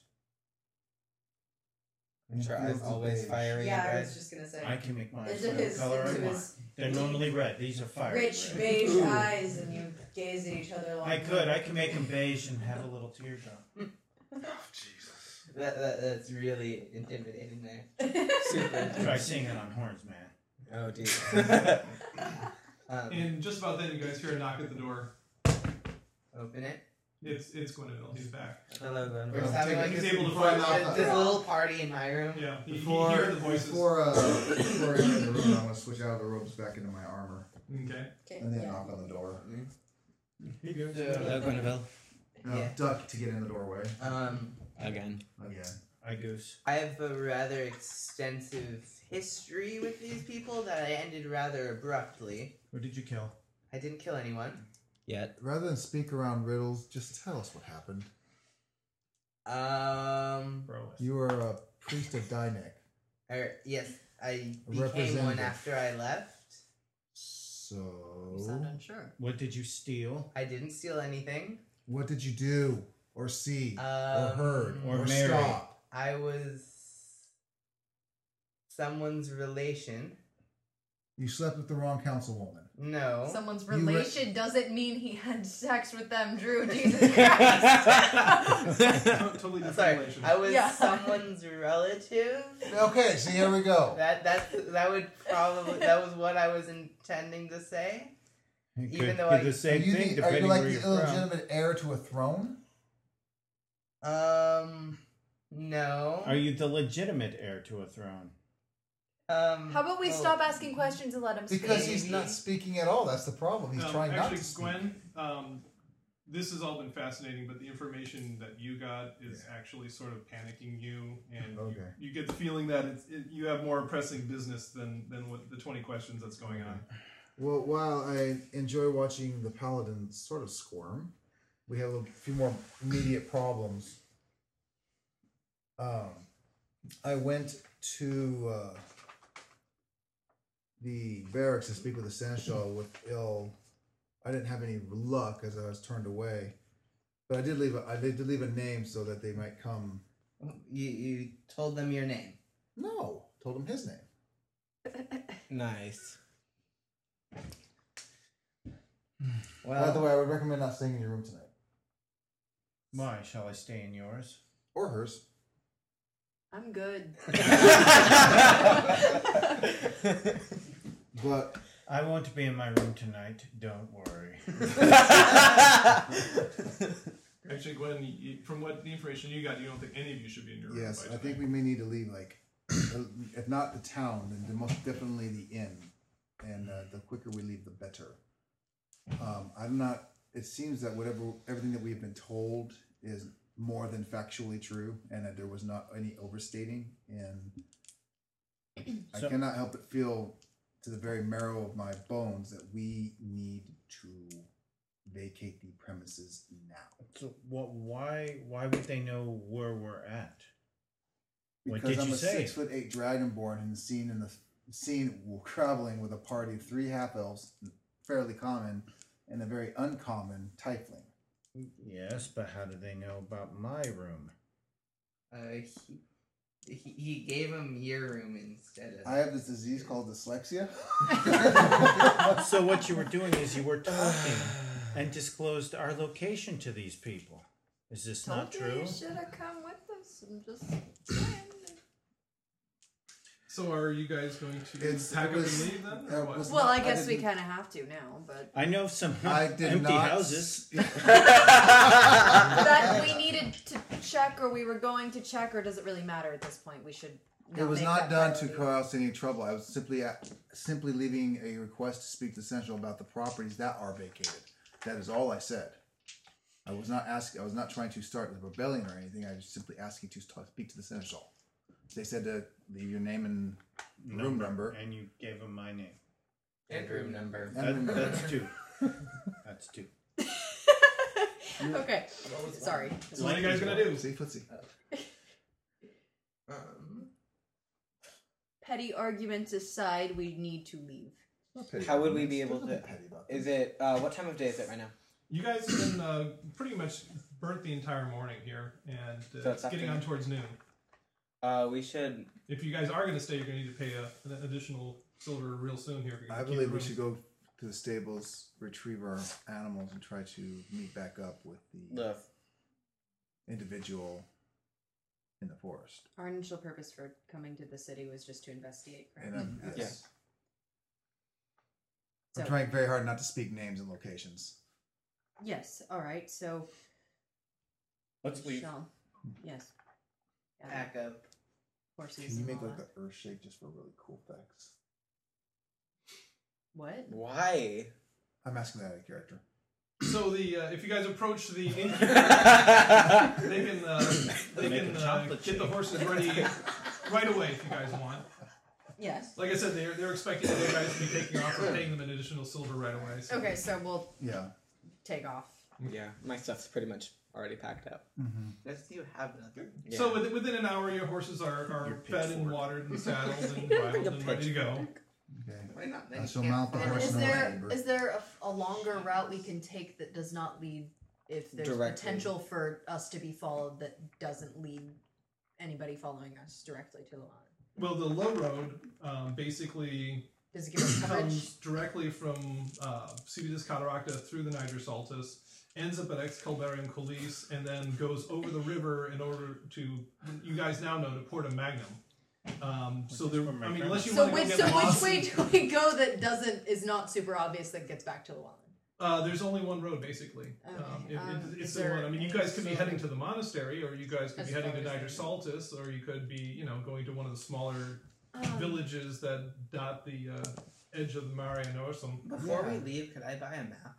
Your Fields eyes of always beige. fiery Yeah, and I red. was just gonna say. I can make mine Into whatever his, color I into want. his They're normally red. These are fiery rich red. beige Ooh. eyes, and you gaze at each other. Long I could. I can make them beige and have a little teardrop. Jesus. That, that that's really intimidating there. Super. Try seeing it on horns, man. Oh, dear. Um, And just about then, you guys hear a knock at the door. open it. It's it's Gweneville. He's back. Hello, Glenn. We're just Uh, having take- like he's this, able to before I find knock out. on- this little party in my room. Yeah, you, you Before, hear the voices. before, uh, before I enter the room, I'm gonna switch out of the robes back into my armor, Okay. Okay. and then yeah. knock on the door. He goes. Hello, So, Gweneville. No, Yeah. duck to get in the doorway um, Again. again. I goose. I have a rather extensive history with these people that I ended rather abruptly. Who did you kill? I didn't kill anyone. Yet. Rather than speak around riddles, just tell us what happened. Um, Bro. You were a priest of Dynek, or, yes, I A became one representative. after I left. so You sound unsure. What did you steal? I didn't steal anything. what did you do, or see, Um, or heard, or or, marry? stop? I was someone's relation. You slept with the wrong councilwoman. No. Someone's You re- relation doesn't mean he had sex with them, Drew. Jesus Christ. Totally different Sorry, relation. I was Yeah. someone's relative. Okay, so here we go. That that that would probably that was what I was intending to say. It Even could though be I- the Are same you, thing the, are you depending like where the you're from. illegitimate heir to a throne? Um, no. Are you the legitimate heir to a throne? Um, How about we well, stop asking questions and let him speak? Because he's Maybe. not speaking at all. That's the problem. He's Um, trying not actually, to speak. Gwen, um, this has all been fascinating, but the information that you got is actually sort of panicking you, and Okay. you, you get the feeling that it's, it, you have more pressing business than, than what the twenty questions that's going on. Well, while I enjoy watching the paladin sort of squirm, we have a few more immediate problems. Um, I went to uh, the barracks to speak with the seneschal with ill. I didn't have any luck as I was turned away, but I did leave. A, I did leave a name so that they might come. You you told them your name. No, told him his name. Nice. Well, By the way, I would recommend not staying in your room tonight Why? Shall I stay in yours? or hers. I'm good. But I want to be in my room tonight. Don't worry. Actually, Gwen, you, from what the information you got, you don't think any of you should be in your room. yes, by I tonight. think we may need to leave. Like, if not the town, then the most definitely the inn. And uh, the quicker we leave, the better. Um, I'm not. It seems that whatever everything that we've been told is more than factually true, and that there was not any overstating. And I So- cannot help but feel, to the very marrow of my bones, that we need to vacate the premises now. So what? Why? Why would they know where we're at? What Because did I'm you a say? six foot eight dragonborn and seen in the seen traveling with a party of three half elves, fairly common, and a very uncommon tiefling. Yes, but how do they know about my room? Uh, he, he, he gave him your room instead of. I have this disease called dyslexia. So what you were doing is you were talking and disclosed our location to these people. Is this not Told you true? You should have come with us. I'm just saying. So are you guys going to It's- pack it up was- and leave then? it Or what? was- Well, I I guess we didn't- kind of have to now, but I know some I did empty not. houses. that we needed to check, or we were going to check, or does it really matter at this point? We should. It was make not that done to priority. cause any trouble. I was simply at, simply leaving a request to speak to Central about the properties that are vacated. That is all I said. I was not asking. I was not trying to start a rebellion or anything. I was simply asking to talk, speak to the Seneschal. They said to leave your name and room number. And you gave them my name. And room number. And That, room number. that's two. That's two. Okay, sorry. So what are you guys gonna do? See, footsie. Um, Petty arguments aside, we need to leave. Not petty How would we arguments. be able There's to- nothing petty about Is this. it, uh, what time of day is it right now? You guys have been uh, pretty much burnt the entire morning here, and uh, So it's it's getting on afternoon. towards noon. Uh, we should, If you guys are going to stay, you're going to need to pay a, an additional silver real soon here. If you're gonna I keep believe the we room. should go to the stables, retrieve our animals, and try to meet back up with the the, individual in the forest. Our initial purpose for coming to the city was just to investigate, correct? And I'm, Okay. yes. So- I'm trying very hard not to speak names and locations. Yes. All right. So. let's leave. Shall- Yes. Gather pack up. horses. Can you and make all like that. the earth shake just for really cool effects? What? Why? I'm asking that out of character. So the uh, if you guys approach the innkeeper, they can uh, they Make can a uh, chocolate get the shake. horses ready right away if you guys want. Yes. Like I said, they're they're expecting you guys to be taking off and paying them an additional silver right away. So. Okay. So we'll Yeah. take off. Yeah, my stuff's pretty much already packed up. Mm-hmm. Let's do have nothing. Yeah. So within, within an hour, your horses are, are Your fed and pitchfork. watered and saddled and Bring a bridled and ready to go. Okay. Why not? Then I you shall can't mount the follow horse Is us. no there neighbor. is there a, a longer route we can take that does not lead if there's Directly. potential for us to be followed that doesn't lead anybody following us directly to the line? Well, the low road um, basically Does it give us coverage? comes directly from uh, Civitas Cataracta through the Niger Saltus, ends up at Exculbarium Colis, and then goes over the river in order to, you guys now know, to Porta Magnum. Um, so Which is there, where my I mean, friend unless you So want to go which get so which lost, way do we go that doesn't is not super obvious that gets back to the line? uh, there's only one road basically. Okay, Um, it, um, it, it's is the there one. I mean, you any guys could be sort heading of- to the monastery, or you guys could As be heading to far as Niger I- Saltus, or you could be, you know, going to one of the smaller Um, villages that dot the uh, edge of the Mare Nostrum. Before Yeah. we leave, could I buy a map?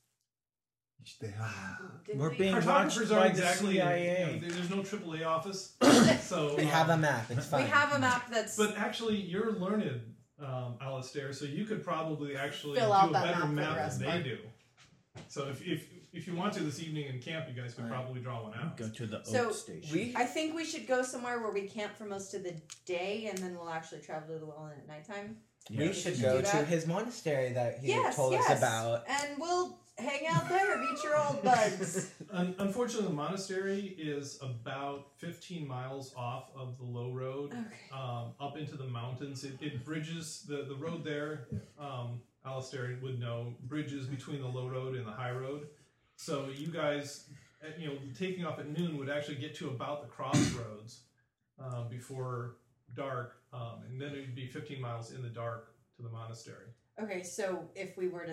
They have did We're we- being Cartographers watched by aren't the exactly. C I You A. know, there's no triple A office, so We um, have a map. It's fine. We have a map that's But actually, you're learned, um, Alistair, so you could probably actually Fill do out a that better map for the map rest than of they our- do. So if, if if you want to this evening in camp, you guys could Alright. probably draw one out. Go to the So, Oak Station. we I think we should go somewhere where we camp for most of the day, and then we'll actually travel to the well at nighttime. we Yes. should Do go to that? his monastery that he yes, told yes. us about. And we'll hang out there, meet your old buds. Un- unfortunately, the monastery is about fifteen miles off of the low road, Okay. um, up into the mountains. It, it bridges the, the road there. Um, Alistair would know bridges between the low road and the high road. So you guys, uh, you know, taking off at noon would actually get to about the crossroads. um, before dark, um, and then it would be fifteen miles in the dark to the monastery. Okay, so if we were to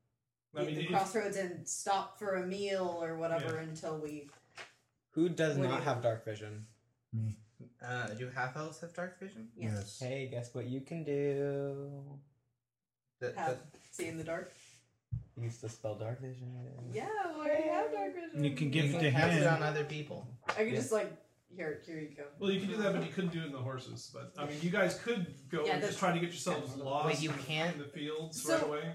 I hit mean, the if- crossroads and stop for a meal or whatever until we. Who does What do not you- have dark vision? Uh, do half elves have dark vision? Yeah. Yes. Hey, guess what you can do? That, Have that, see in the dark. Use the spell dark vision. Yeah, we already have dark vision. You can give you it can to cast it on him. other people. I could Yeah. just like here, here you go. Well, you can do that, but you couldn't do it in the horses. But I mean, you guys could go Yeah, and just that's- try to get yourselves lost. Wait, you in the- can't? in the fields So- right away.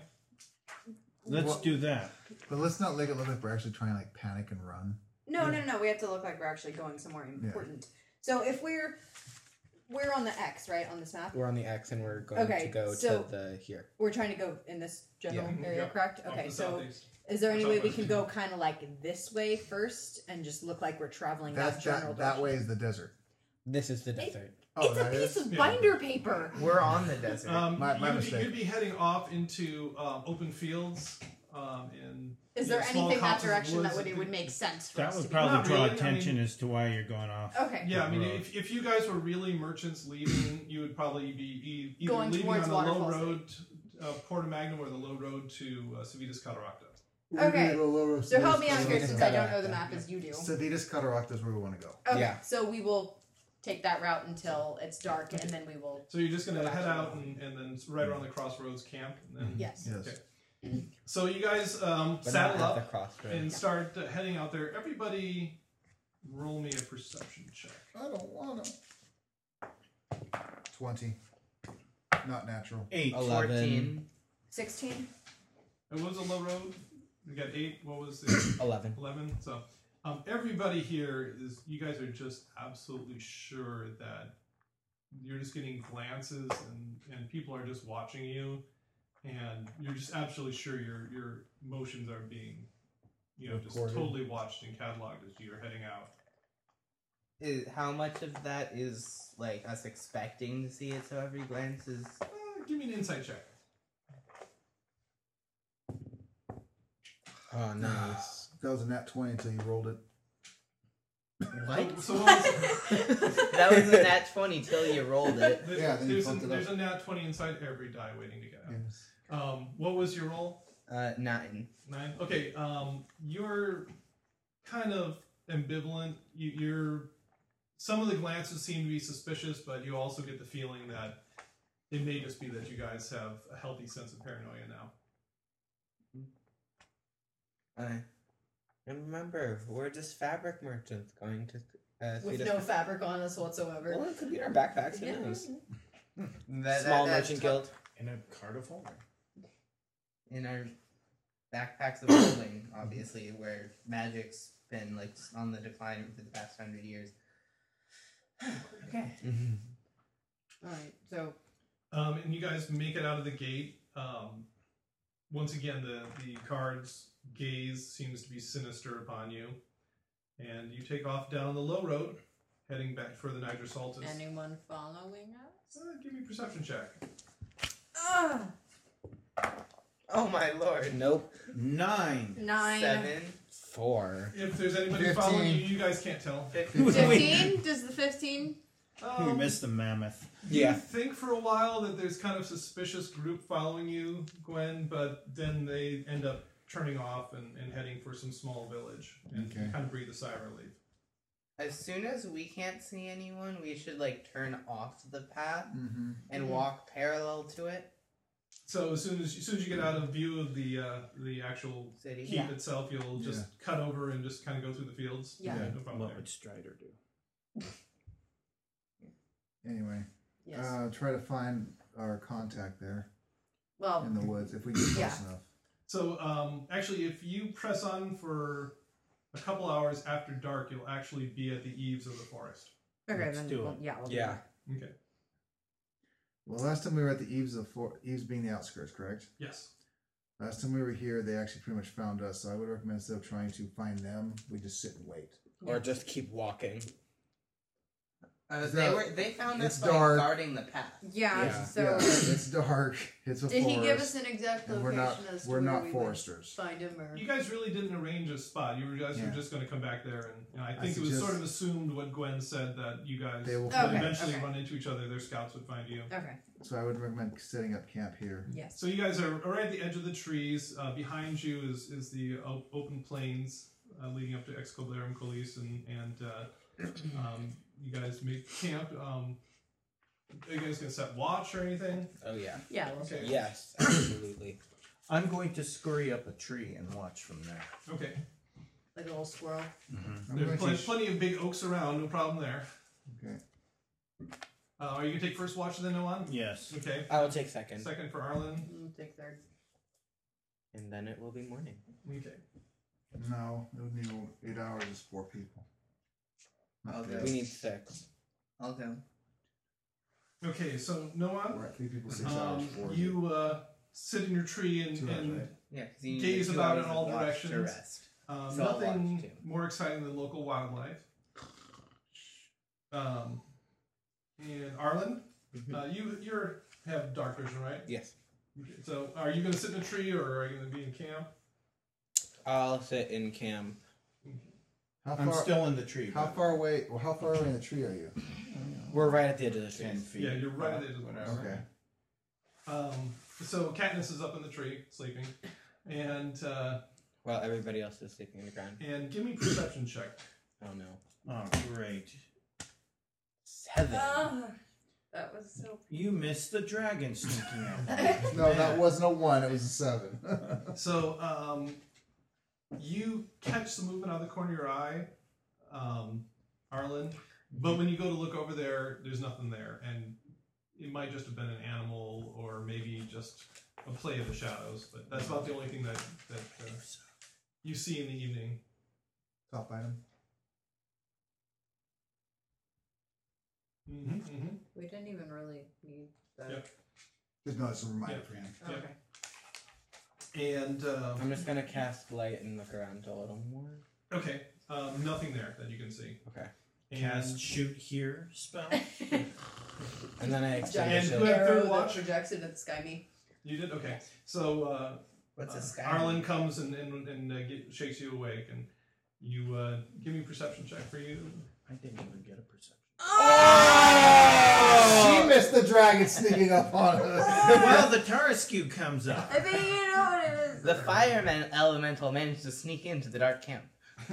Let's Well- do that. But let's not make it look like we're actually trying to like panic and run. No, no, no. We have to look like we're actually going somewhere important. So if we're we're on the X, right, on this map, We're on the X and we're going Okay, to go so- to the here. we're trying to go in this general Yeah. area, Yeah. correct? Off Okay, the so southeast. is there any way we Southwest. can go kind of like this way first and just look like we're traveling That's that general that, that direction? way is the desert. This is the It- desert. Oh, It's a that piece is? of Yeah. binder paper. We're on the desert. Um, My- my you'd, be, mistake. you'd be heading off into um, open fields. Um, and Is you there know, small anything that copses of direction that woods would that it would could- make sense for That us would to probably Not draw really, I attention mean- as to why you're going off. be? Okay. Yeah, I mean, road. if, if you guys were really merchants leaving, you would probably be e- either Going leaving towards on the low Waterfall City. road, uh, Porta Magnum, or the low road to uh, Civitas Cataracta. Okay. So help me out here Civitas since I don't know the Cataracta. map as you do. Civitas Cataracta is where we want to go. Okay, Yeah. so we will take that route until it's dark, and then we will. So you're just going Go to back head to out the- and, and then right around the crossroads camp. And then, Yes. Yes. Okay. So you guys um, But saddle not at the up crossroads. and start uh, heading out there. Everybody, roll me a perception check. I don't want to. Twenty. Not natural. Eight. Eleven. fourteen. Sixteen. And what was the low road? We got eight. What was the Eleven. eleven? So um, everybody here is. You guys are just absolutely sure that you're just getting glances and and people are just watching you, and you're just absolutely sure your your motions are being, you know, just Recorded. totally watched and cataloged as you're heading out. Is, how much of that is like us expecting to see it? So every glance is. Uh, give me an insight check. Oh, nice. That was a nat twenty until you rolled it. What? So what was That was a nat twenty till you rolled it. There- Yeah, then you there's, a, bumped it up. there's a nat twenty inside every die waiting to get out. Yes. Um, what was your roll? Uh, nine. Nine. Okay. Um, you're kind of ambivalent. You, you're some of the glances seem to be suspicious, but you also get the feeling that it may just be that you guys have a healthy sense of paranoia now. Uh, And remember, we're just fabric merchants going to uh, With Swedish- no fabric on us whatsoever. Well, it could be in our backpacks. Who Yeah. knows? that, Small that- that's merchant t- guild. In a cart of holding. in our backpacks of holding, obviously, where magic's been like on the decline for the past hundred years. Okay. All right. So Um, and you guys make it out of the gate. Um, once again, the the card's gaze seems to be sinister upon you, and you take off down the low road, heading back for the Niger Saltus. anyone following us? Uh, give me a perception check. Ah, Oh my lord. Nope. Nine. nine. Seven. Four. If there's anybody Fifteen. following you, you guys can't tell. Fifteen. Fifteen. Does the fifteen? Um, We missed the mammoth. You Yeah. think for a while that there's kind of suspicious group following you, Gwen, but then they end up turning off and, and heading for some small village and Okay. kind of breathe a sigh of relief. As soon as we can't see anyone, we should like turn off the path Mm-hmm. and Mhm. walk parallel to it. So as soon as, as soon as you get out of view of the uh, the actual City. keep Yeah. itself, you'll just cut over and just kind of go through the fields. Yeah. no problem What there. would Strider do? Anyway, Yes. uh, try to find our contact there well, in the woods if we get close Yeah. enough. So um, actually, if you press on for a couple hours after dark, you'll actually be at the eaves of the forest. okay. let's Then do we'll- it. yeah. We'll do Yeah. that. Okay. Well, last time we were at the eaves of for- eaves being the outskirts, correct? Yes. Last time we were here, they actually pretty much found us. So I would recommend instead of trying to find them, we just sit and wait. Or just keep walking. Uh, It's they not- were. They found it's us by dark. guarding the path. Yeah. Yeah. So Yeah, it's dark. It's a did forest. he give us an exact and location we're not as to we're where not we foresters. would find him? Or You guys really didn't arrange a spot. You guys Yeah. were just going to come back there, and you know, I I think it was suggest- sort of assumed what Gwen said that you guys They will would Okay, eventually okay. run into each other. Their scouts would find you. okay. So I would recommend setting up camp here. Yes. So you guys are right at the edge of the trees. Uh, behind you is is the o- open plains uh, leading up to Excalibarium Colis, and and uh, um, you guys make camp. Um, are you guys gonna set watch or anything? Oh yeah. Yeah. We'll Okay. Yes, absolutely. I'm going to scurry up a tree and watch from there. Okay. Like a little squirrel. I'm There's going plenty, to- plenty of big oaks around. No problem there. Okay. Uh, are you gonna take first watch then, Noan? Yes. Okay. I will take second, Second for Arlen. Mm, take third. and then it will be morning. Okay. No, it would need eight hours. Is four people. Not Okay. good. We need six. I'll go. Okay. So Noan, We're at three people, six hours. um, Four. you uh, sit in your tree and, Two hours, and right? Yeah, because you Gaze need two about hours in of all watch directions. To rest. Um, So I'll watch nothing too. more exciting than local wildlife. Um, and Arlen, Mm-hmm. uh, you you have dark vision, right? Yes. Okay, so are you going to sit in a tree or are you going to be in camp? I'll sit in camp. How I'm far? still in the tree. How but far away? Well, how far away in the tree are you? We're right at the edge of the tree. Ten feet. Yeah, you're right at the edge of the Whatever. forest. Okay. Um, so Katniss is up in the tree sleeping, and uh, While everybody else is sleeping on the ground. and give me a perception check. Oh no. Oh, great. Seven. Ah, that was so. You missed the dragon sneaking out. No, that wasn't a one. It was a seven. So um, you catch the movement out of the corner of your eye, um, Arlen, but when you go to look over there, there's nothing there, and it might just have been an animal or maybe just a play of the shadows. But that's about the only thing that that uh, you see in the evening. Top item. Mm-hmm, mm-hmm. We didn't even really need that. Yep. Just no, it's a reminder Yeah. for him. Okay. And um, I'm just gonna cast light and look around a little more. okay, um, nothing there that you can see. Okay. And, Cast shoot here spell. And then I extend And the who shield. had third Arrow that watch? projects into the sky me. You did okay. So uh, What's uh, a sky? Arlen comes and and, and uh, get, shakes you awake, and you uh, give me a perception check for you. I didn't even get a perception. She missed the dragon sneaking up on us. Well, the Tarasque comes up. I think you know what it is. The fireman elemental managed to sneak into the dark camp.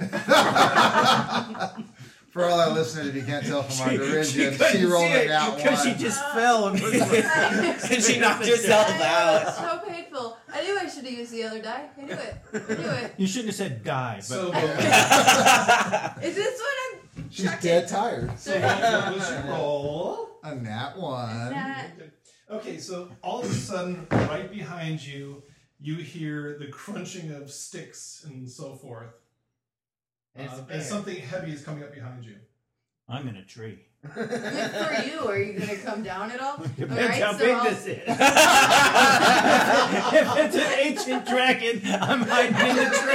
For all our listeners, if you can't tell from our derision, she, couldn't rolled see it it out because she one. just fell and was like, And she knocked herself I know, out. it's so painful. I knew I should have used the other die. I knew it. I knew it. You shouldn't have said die, but So, Is this what I'm She's checking? dead tired. so what, what was your roll? A nat one. Nah. Okay, so all of a sudden, right behind you, you hear the crunching of sticks and so forth. And it's Uh, a and bear. something heavy is coming up behind you. I'm in a tree. Good for you. Are you gonna come down at all? Depends Alright, how so big I'll- this is. If it's an ancient dragon, I'm hiding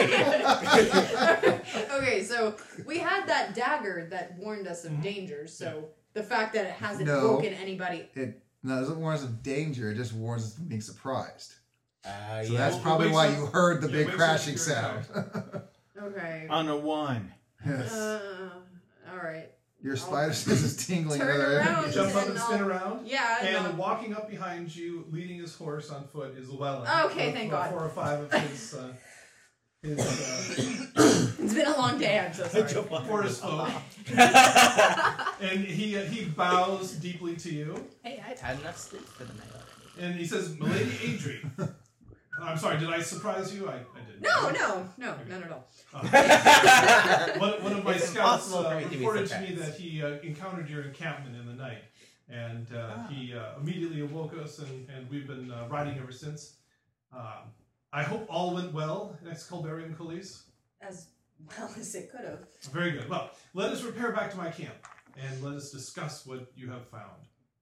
in the tree. Okay, so we had that dagger that warned us of Mhm. danger. So the fact that it hasn't No. woken anybody. It no, it doesn't warn us of danger. It just warns us of being surprised. Uh, So yeah. that's Well, probably wakes why up- you heard the yeah, big wakes up crashing your sound. Okay. On a one. Yes. Uh, all right. Your spider sense is tingling. Turn other around. You end. jump up And and spin I'll- around. Yeah. And no. walking up behind you, leading his horse on foot, is Llewellyn. Okay, with, thank uh, God. Four or five of his, uh, his uh, It's been a long day. I'm so sorry. forest folk. And he uh, he bows deeply to you, Hey, I'd had enough sleep for the night already. and he says, "Milady Adri." I'm sorry, did I surprise you? I, I didn't. No, no, no, none at all. Uh, one, one of my It's scouts impossible uh, for me to be reported to me surprised. that he uh, encountered your encampment in the night, and uh, he uh, immediately awoke us, and, and we've been uh, riding ever since. Um, I hope all went well in Excalibarium Colis. As well as it could have. Very good. Well, let us repair back to my camp, and let us discuss what you have found.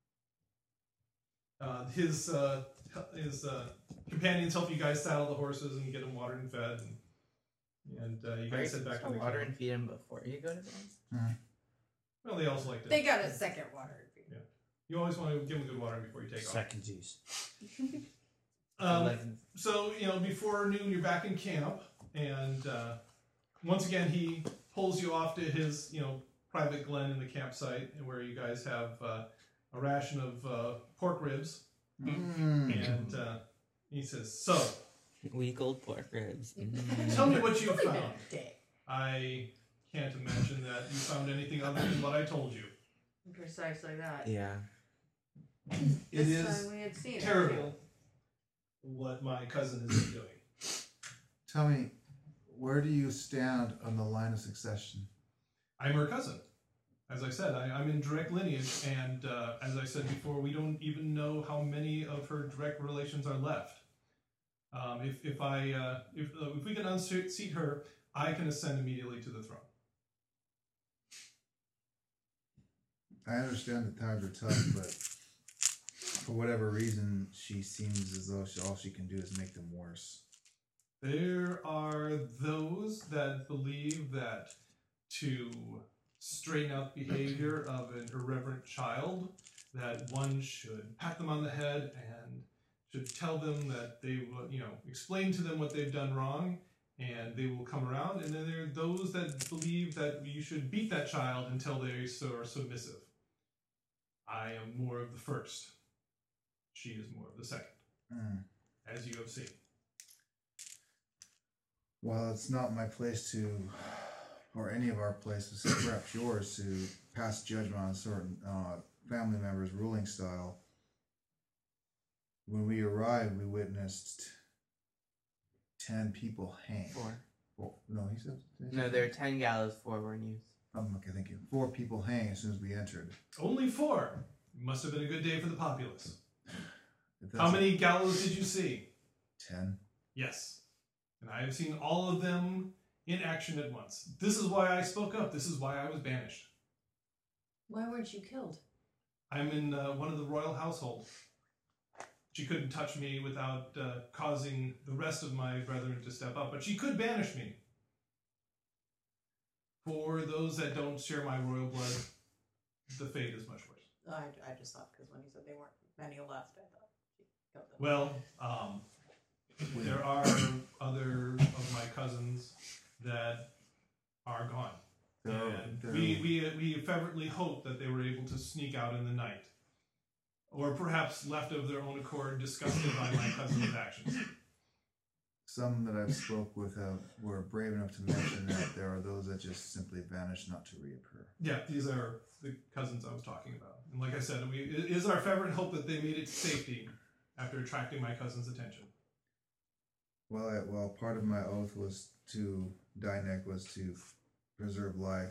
Uh, his uh, his uh, companions help you guys saddle the horses and get them watered and fed, and, and uh, you guys head back to the water camp. and feed him before you go to bed. Well, they also like to. They got a second water. You always want to give them good water before you take off. Secondsies. Um, so, you know, before noon, you're back in camp, and uh, once again, he pulls you off to his, you know, private glen in the campsite, where you guys have uh, a ration of uh, pork ribs, Mm. and uh, he says, "So, Week old pork ribs. tell me what you Only been found." a day. I can't imagine that you found anything other than what I told you. Precisely that. Yeah. It This is time we had seen it, terrible what my cousin has been doing. Tell me, where do you stand on the line of succession? I'm her cousin. As I said, I, I'm in direct lineage, and uh, as I said before, we don't even know how many of her direct relations are left. Um, if if I uh, if uh, if we can unseat her, I can ascend immediately to the throne. I understand that times are tough, but for whatever reason, she seems as though she, all she can do is make them worse. There are those that believe that to straighten out the behavior of an irreverent child, that one should pat them on the head and should tell them that they will, you know, explain to them what they've done wrong, and they will come around. And then there are those that believe that you should beat that child until they are submissive. I am more of the first. She is more of the second, Mm. as you have seen. Well, it's not my place to, or any of our places, perhaps yours, to pass judgment on a certain uh, family member's ruling style. When we arrived, we witnessed ten people hang. Four. Four. No, he said. No, there are ten gallows, four were in use. Um, okay, thank you. Four people hang as soon as we entered. Only four. Must have been a good day for the populace. If that's How many gallows did you see? Ten. Yes. And I have seen all of them in action at once. This is why I spoke up. This is why I was banished. Why weren't you killed? I'm in uh, one of the royal household. She couldn't touch me without uh, causing the rest of my brethren to step up, but she could banish me. For those that don't share my royal blood, the fate is much worse. I, I just thought because when you said they weren't many left, I thought she killed them. Well, um, there are other of my cousins that are gone. They're- And they're- we, we, we fervently hope that they were able to sneak out in the night. Or perhaps left of their own accord, disgusted by my cousin's actions. Some that I've spoke with uh, were brave enough to mention that there are those that just simply vanish, not to reappear. Yeah, these are the cousins I was talking about. And like I said, we, it is our fervent hope that they made it to safety after attracting my cousin's attention. Well, I, well, part of my oath was to Dynek was to preserve life.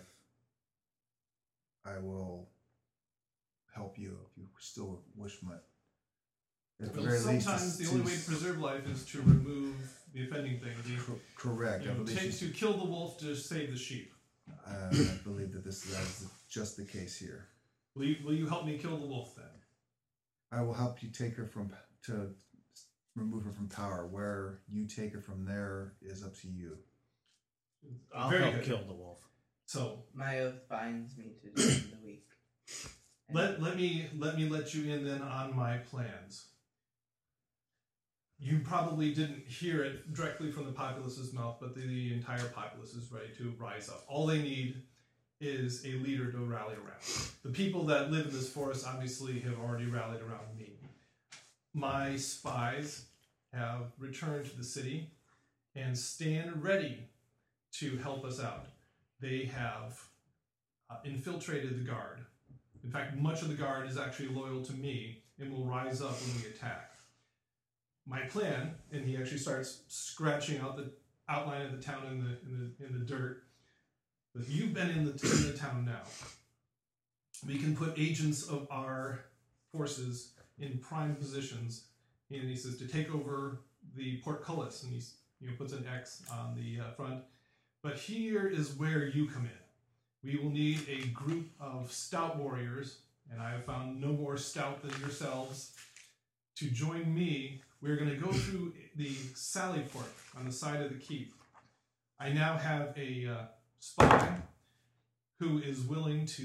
I will help you if you still wish my. At the Well, very least, sometimes to- the only way to preserve life is to remove the offending thing. The, Cor- correct. you I know, believe, take, she- to kill the wolf to save the sheep. uh, I believe that this that is just the case here. Will you, will you help me kill the wolf then? I will help you take her from to remove her from power. Where you take her from there is up to you. I'll Very help good. kill the wolf. So My oath binds me to do it in the week. And let let me let me let you in then on my plans. You probably didn't hear it directly from the populace's mouth, but the, the entire populace is ready to rise up. All they need is a leader to rally around. The people that live in this forest obviously have already rallied around me. My spies have returned to the city and stand ready to help us out. They have uh, infiltrated the guard. In fact, much of the guard is actually loyal to me and will rise up when we attack. My plan, and he actually starts scratching out the outline of the town in the in the in the dirt. But you've been in the in the town now. We can put agents of our forces in prime positions, and he says to take over the portcullis, and he you know puts an X on the uh, front. But here is where you come in. We will need a group of stout warriors, and I have found no more stout than yourselves, to join me. We're going to go through the sally port on the side of the keep. I now have a uh, spy who is willing to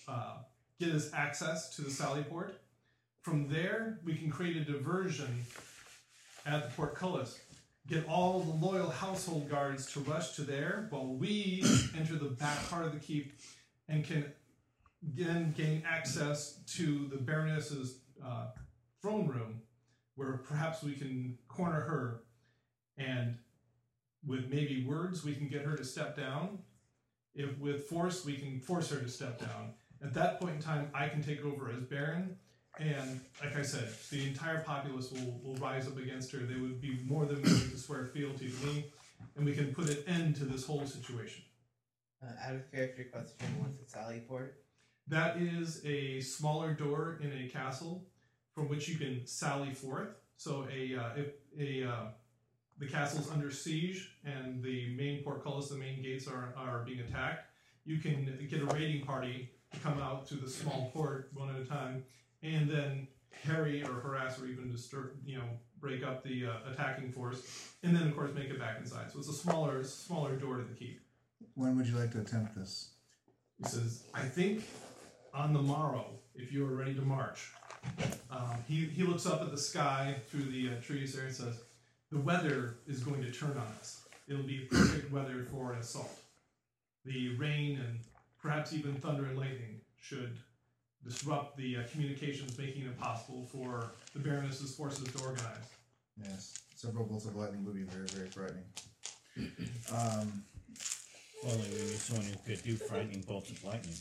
uh, get us access to the Sally Port. From there, we can create a diversion at the portcullis. Get all the loyal household guards to rush to there while we enter the back part of the keep and can then gain access to the Baroness's uh, throne room, where perhaps we can corner her, and with maybe words we can get her to step down. If with force we can force her to step down. At that point in time, I can take over as Baron, and like I said, the entire populace will, will rise up against her. They would be more than willing to swear fealty to me, and we can put an end to this whole situation. Uh, out of character question, what's a Sally Port? That is a smaller door in a castle from which you can sally forth. So a uh, if a uh, the castle's under siege and the main portcullis, the main gates are are being attacked, you can get a raiding party to come out through the small port one at a time, and then harry or harass or even disturb, you know, break up the uh, attacking force, and then of course make it back inside. So it's a smaller smaller door to the keep. When would you like to attempt this? He says, I think on the morrow, if you are ready to march. Um, he, he looks up at the sky through the uh, trees there and says, the weather is going to turn on us. It'll be perfect weather for an assault. The rain and perhaps even thunder and lightning should disrupt the uh, communications, making it impossible for the Baroness's forces to organize. Yes, several bolts of lightning would be very, very frightening. Um, Only we knew someone who could do frightening bolts of lightning.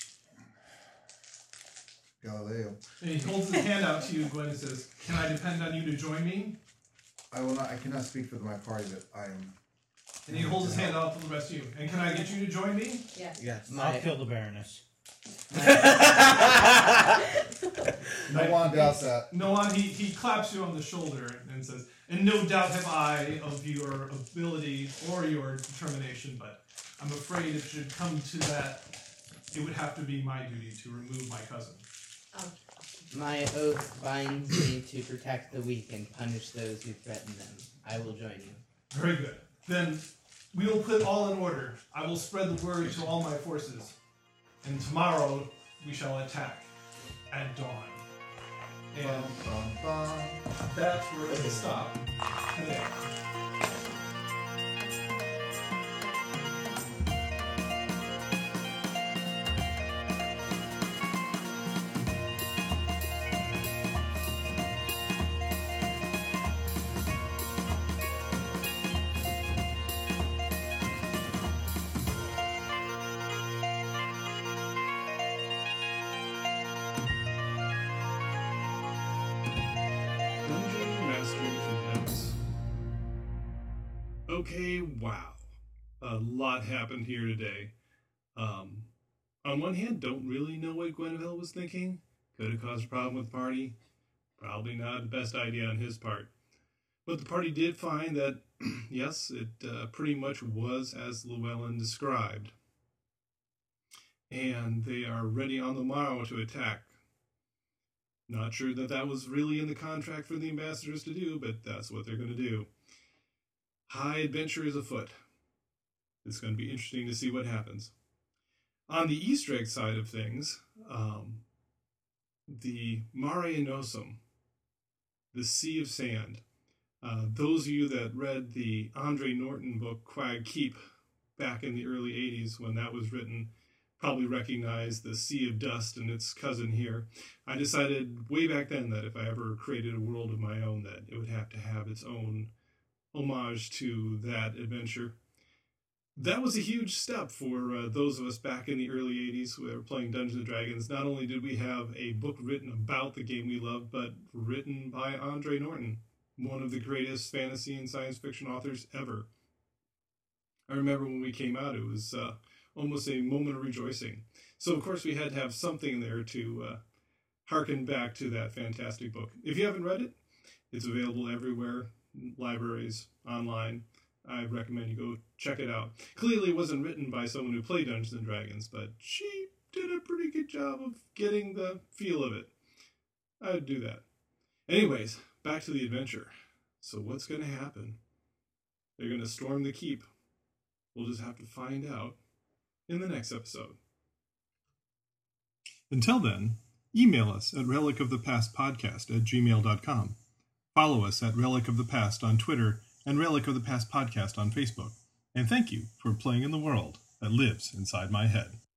Galileo. And he holds his hand out to you, Gwen, and says, can I depend on you to join me? I will not. I cannot speak for my party, but I am. And he holds his hand out to the rest of you. And can I get you to join me? Yes. Yes. I'll kill the Baroness. No one doubts that. No one, he, he claps you on the shoulder and says, and no doubt have I of your ability or your determination, but I'm afraid if it should come to that, it would have to be my duty to remove my cousin. Oh. My oath binds me to protect the weak and punish those who threaten them. I will join you. Very good. Then we will put all in order. I will spread the word to all my forces. And tomorrow we shall attack at dawn. And Bum, bum, bum. that's where it will stop today. Dungeon Masters Notes. Okay, wow. A lot happened here today. Um, on one hand, don't really know what Gwenville was thinking. Could have caused a problem with the party. Probably not the best idea on his part. But the party did find that, yes, it uh, pretty much was as Llewellyn described. And they are ready on the morrow to attack. Not sure that that was really in the contract for the ambassadors to do, but that's what they're going to do. High adventure is afoot. It's going to be interesting to see what happens. On the Easter egg side of things, um, the Mare Nostrum, the Sea of Sand. Uh, those of you that read the Andre Norton book, Quag Keep, back in the early eighties when that was written, probably recognize the Sea of Dust and its cousin here. I decided way back then that if I ever created a world of my own, that it would have to have its own homage to that adventure. That was a huge step for uh, those of us back in the early eighties who were playing Dungeons and Dragons. Not only did we have a book written about the game we loved, but written by Andre Norton, one of the greatest fantasy and science fiction authors ever. I remember when we came out, it was uh, almost a moment of rejoicing. So, of course, we had to have something there to uh, harken back to that fantastic book. If you haven't read it, it's available everywhere, libraries, online. I recommend you go check it out. Clearly, it wasn't written by someone who played Dungeons and Dragons, but she did a pretty good job of getting the feel of it. I would do that. Anyways, back to the adventure. So what's going to happen? They're going to storm the keep. We'll just have to find out in the next episode. Until then, email us at relic of the past podcast at gmail dot com. Follow us at Relic of the Past on Twitter and Relic of the Past Podcast on Facebook. And thank you for playing in the world that lives inside my head.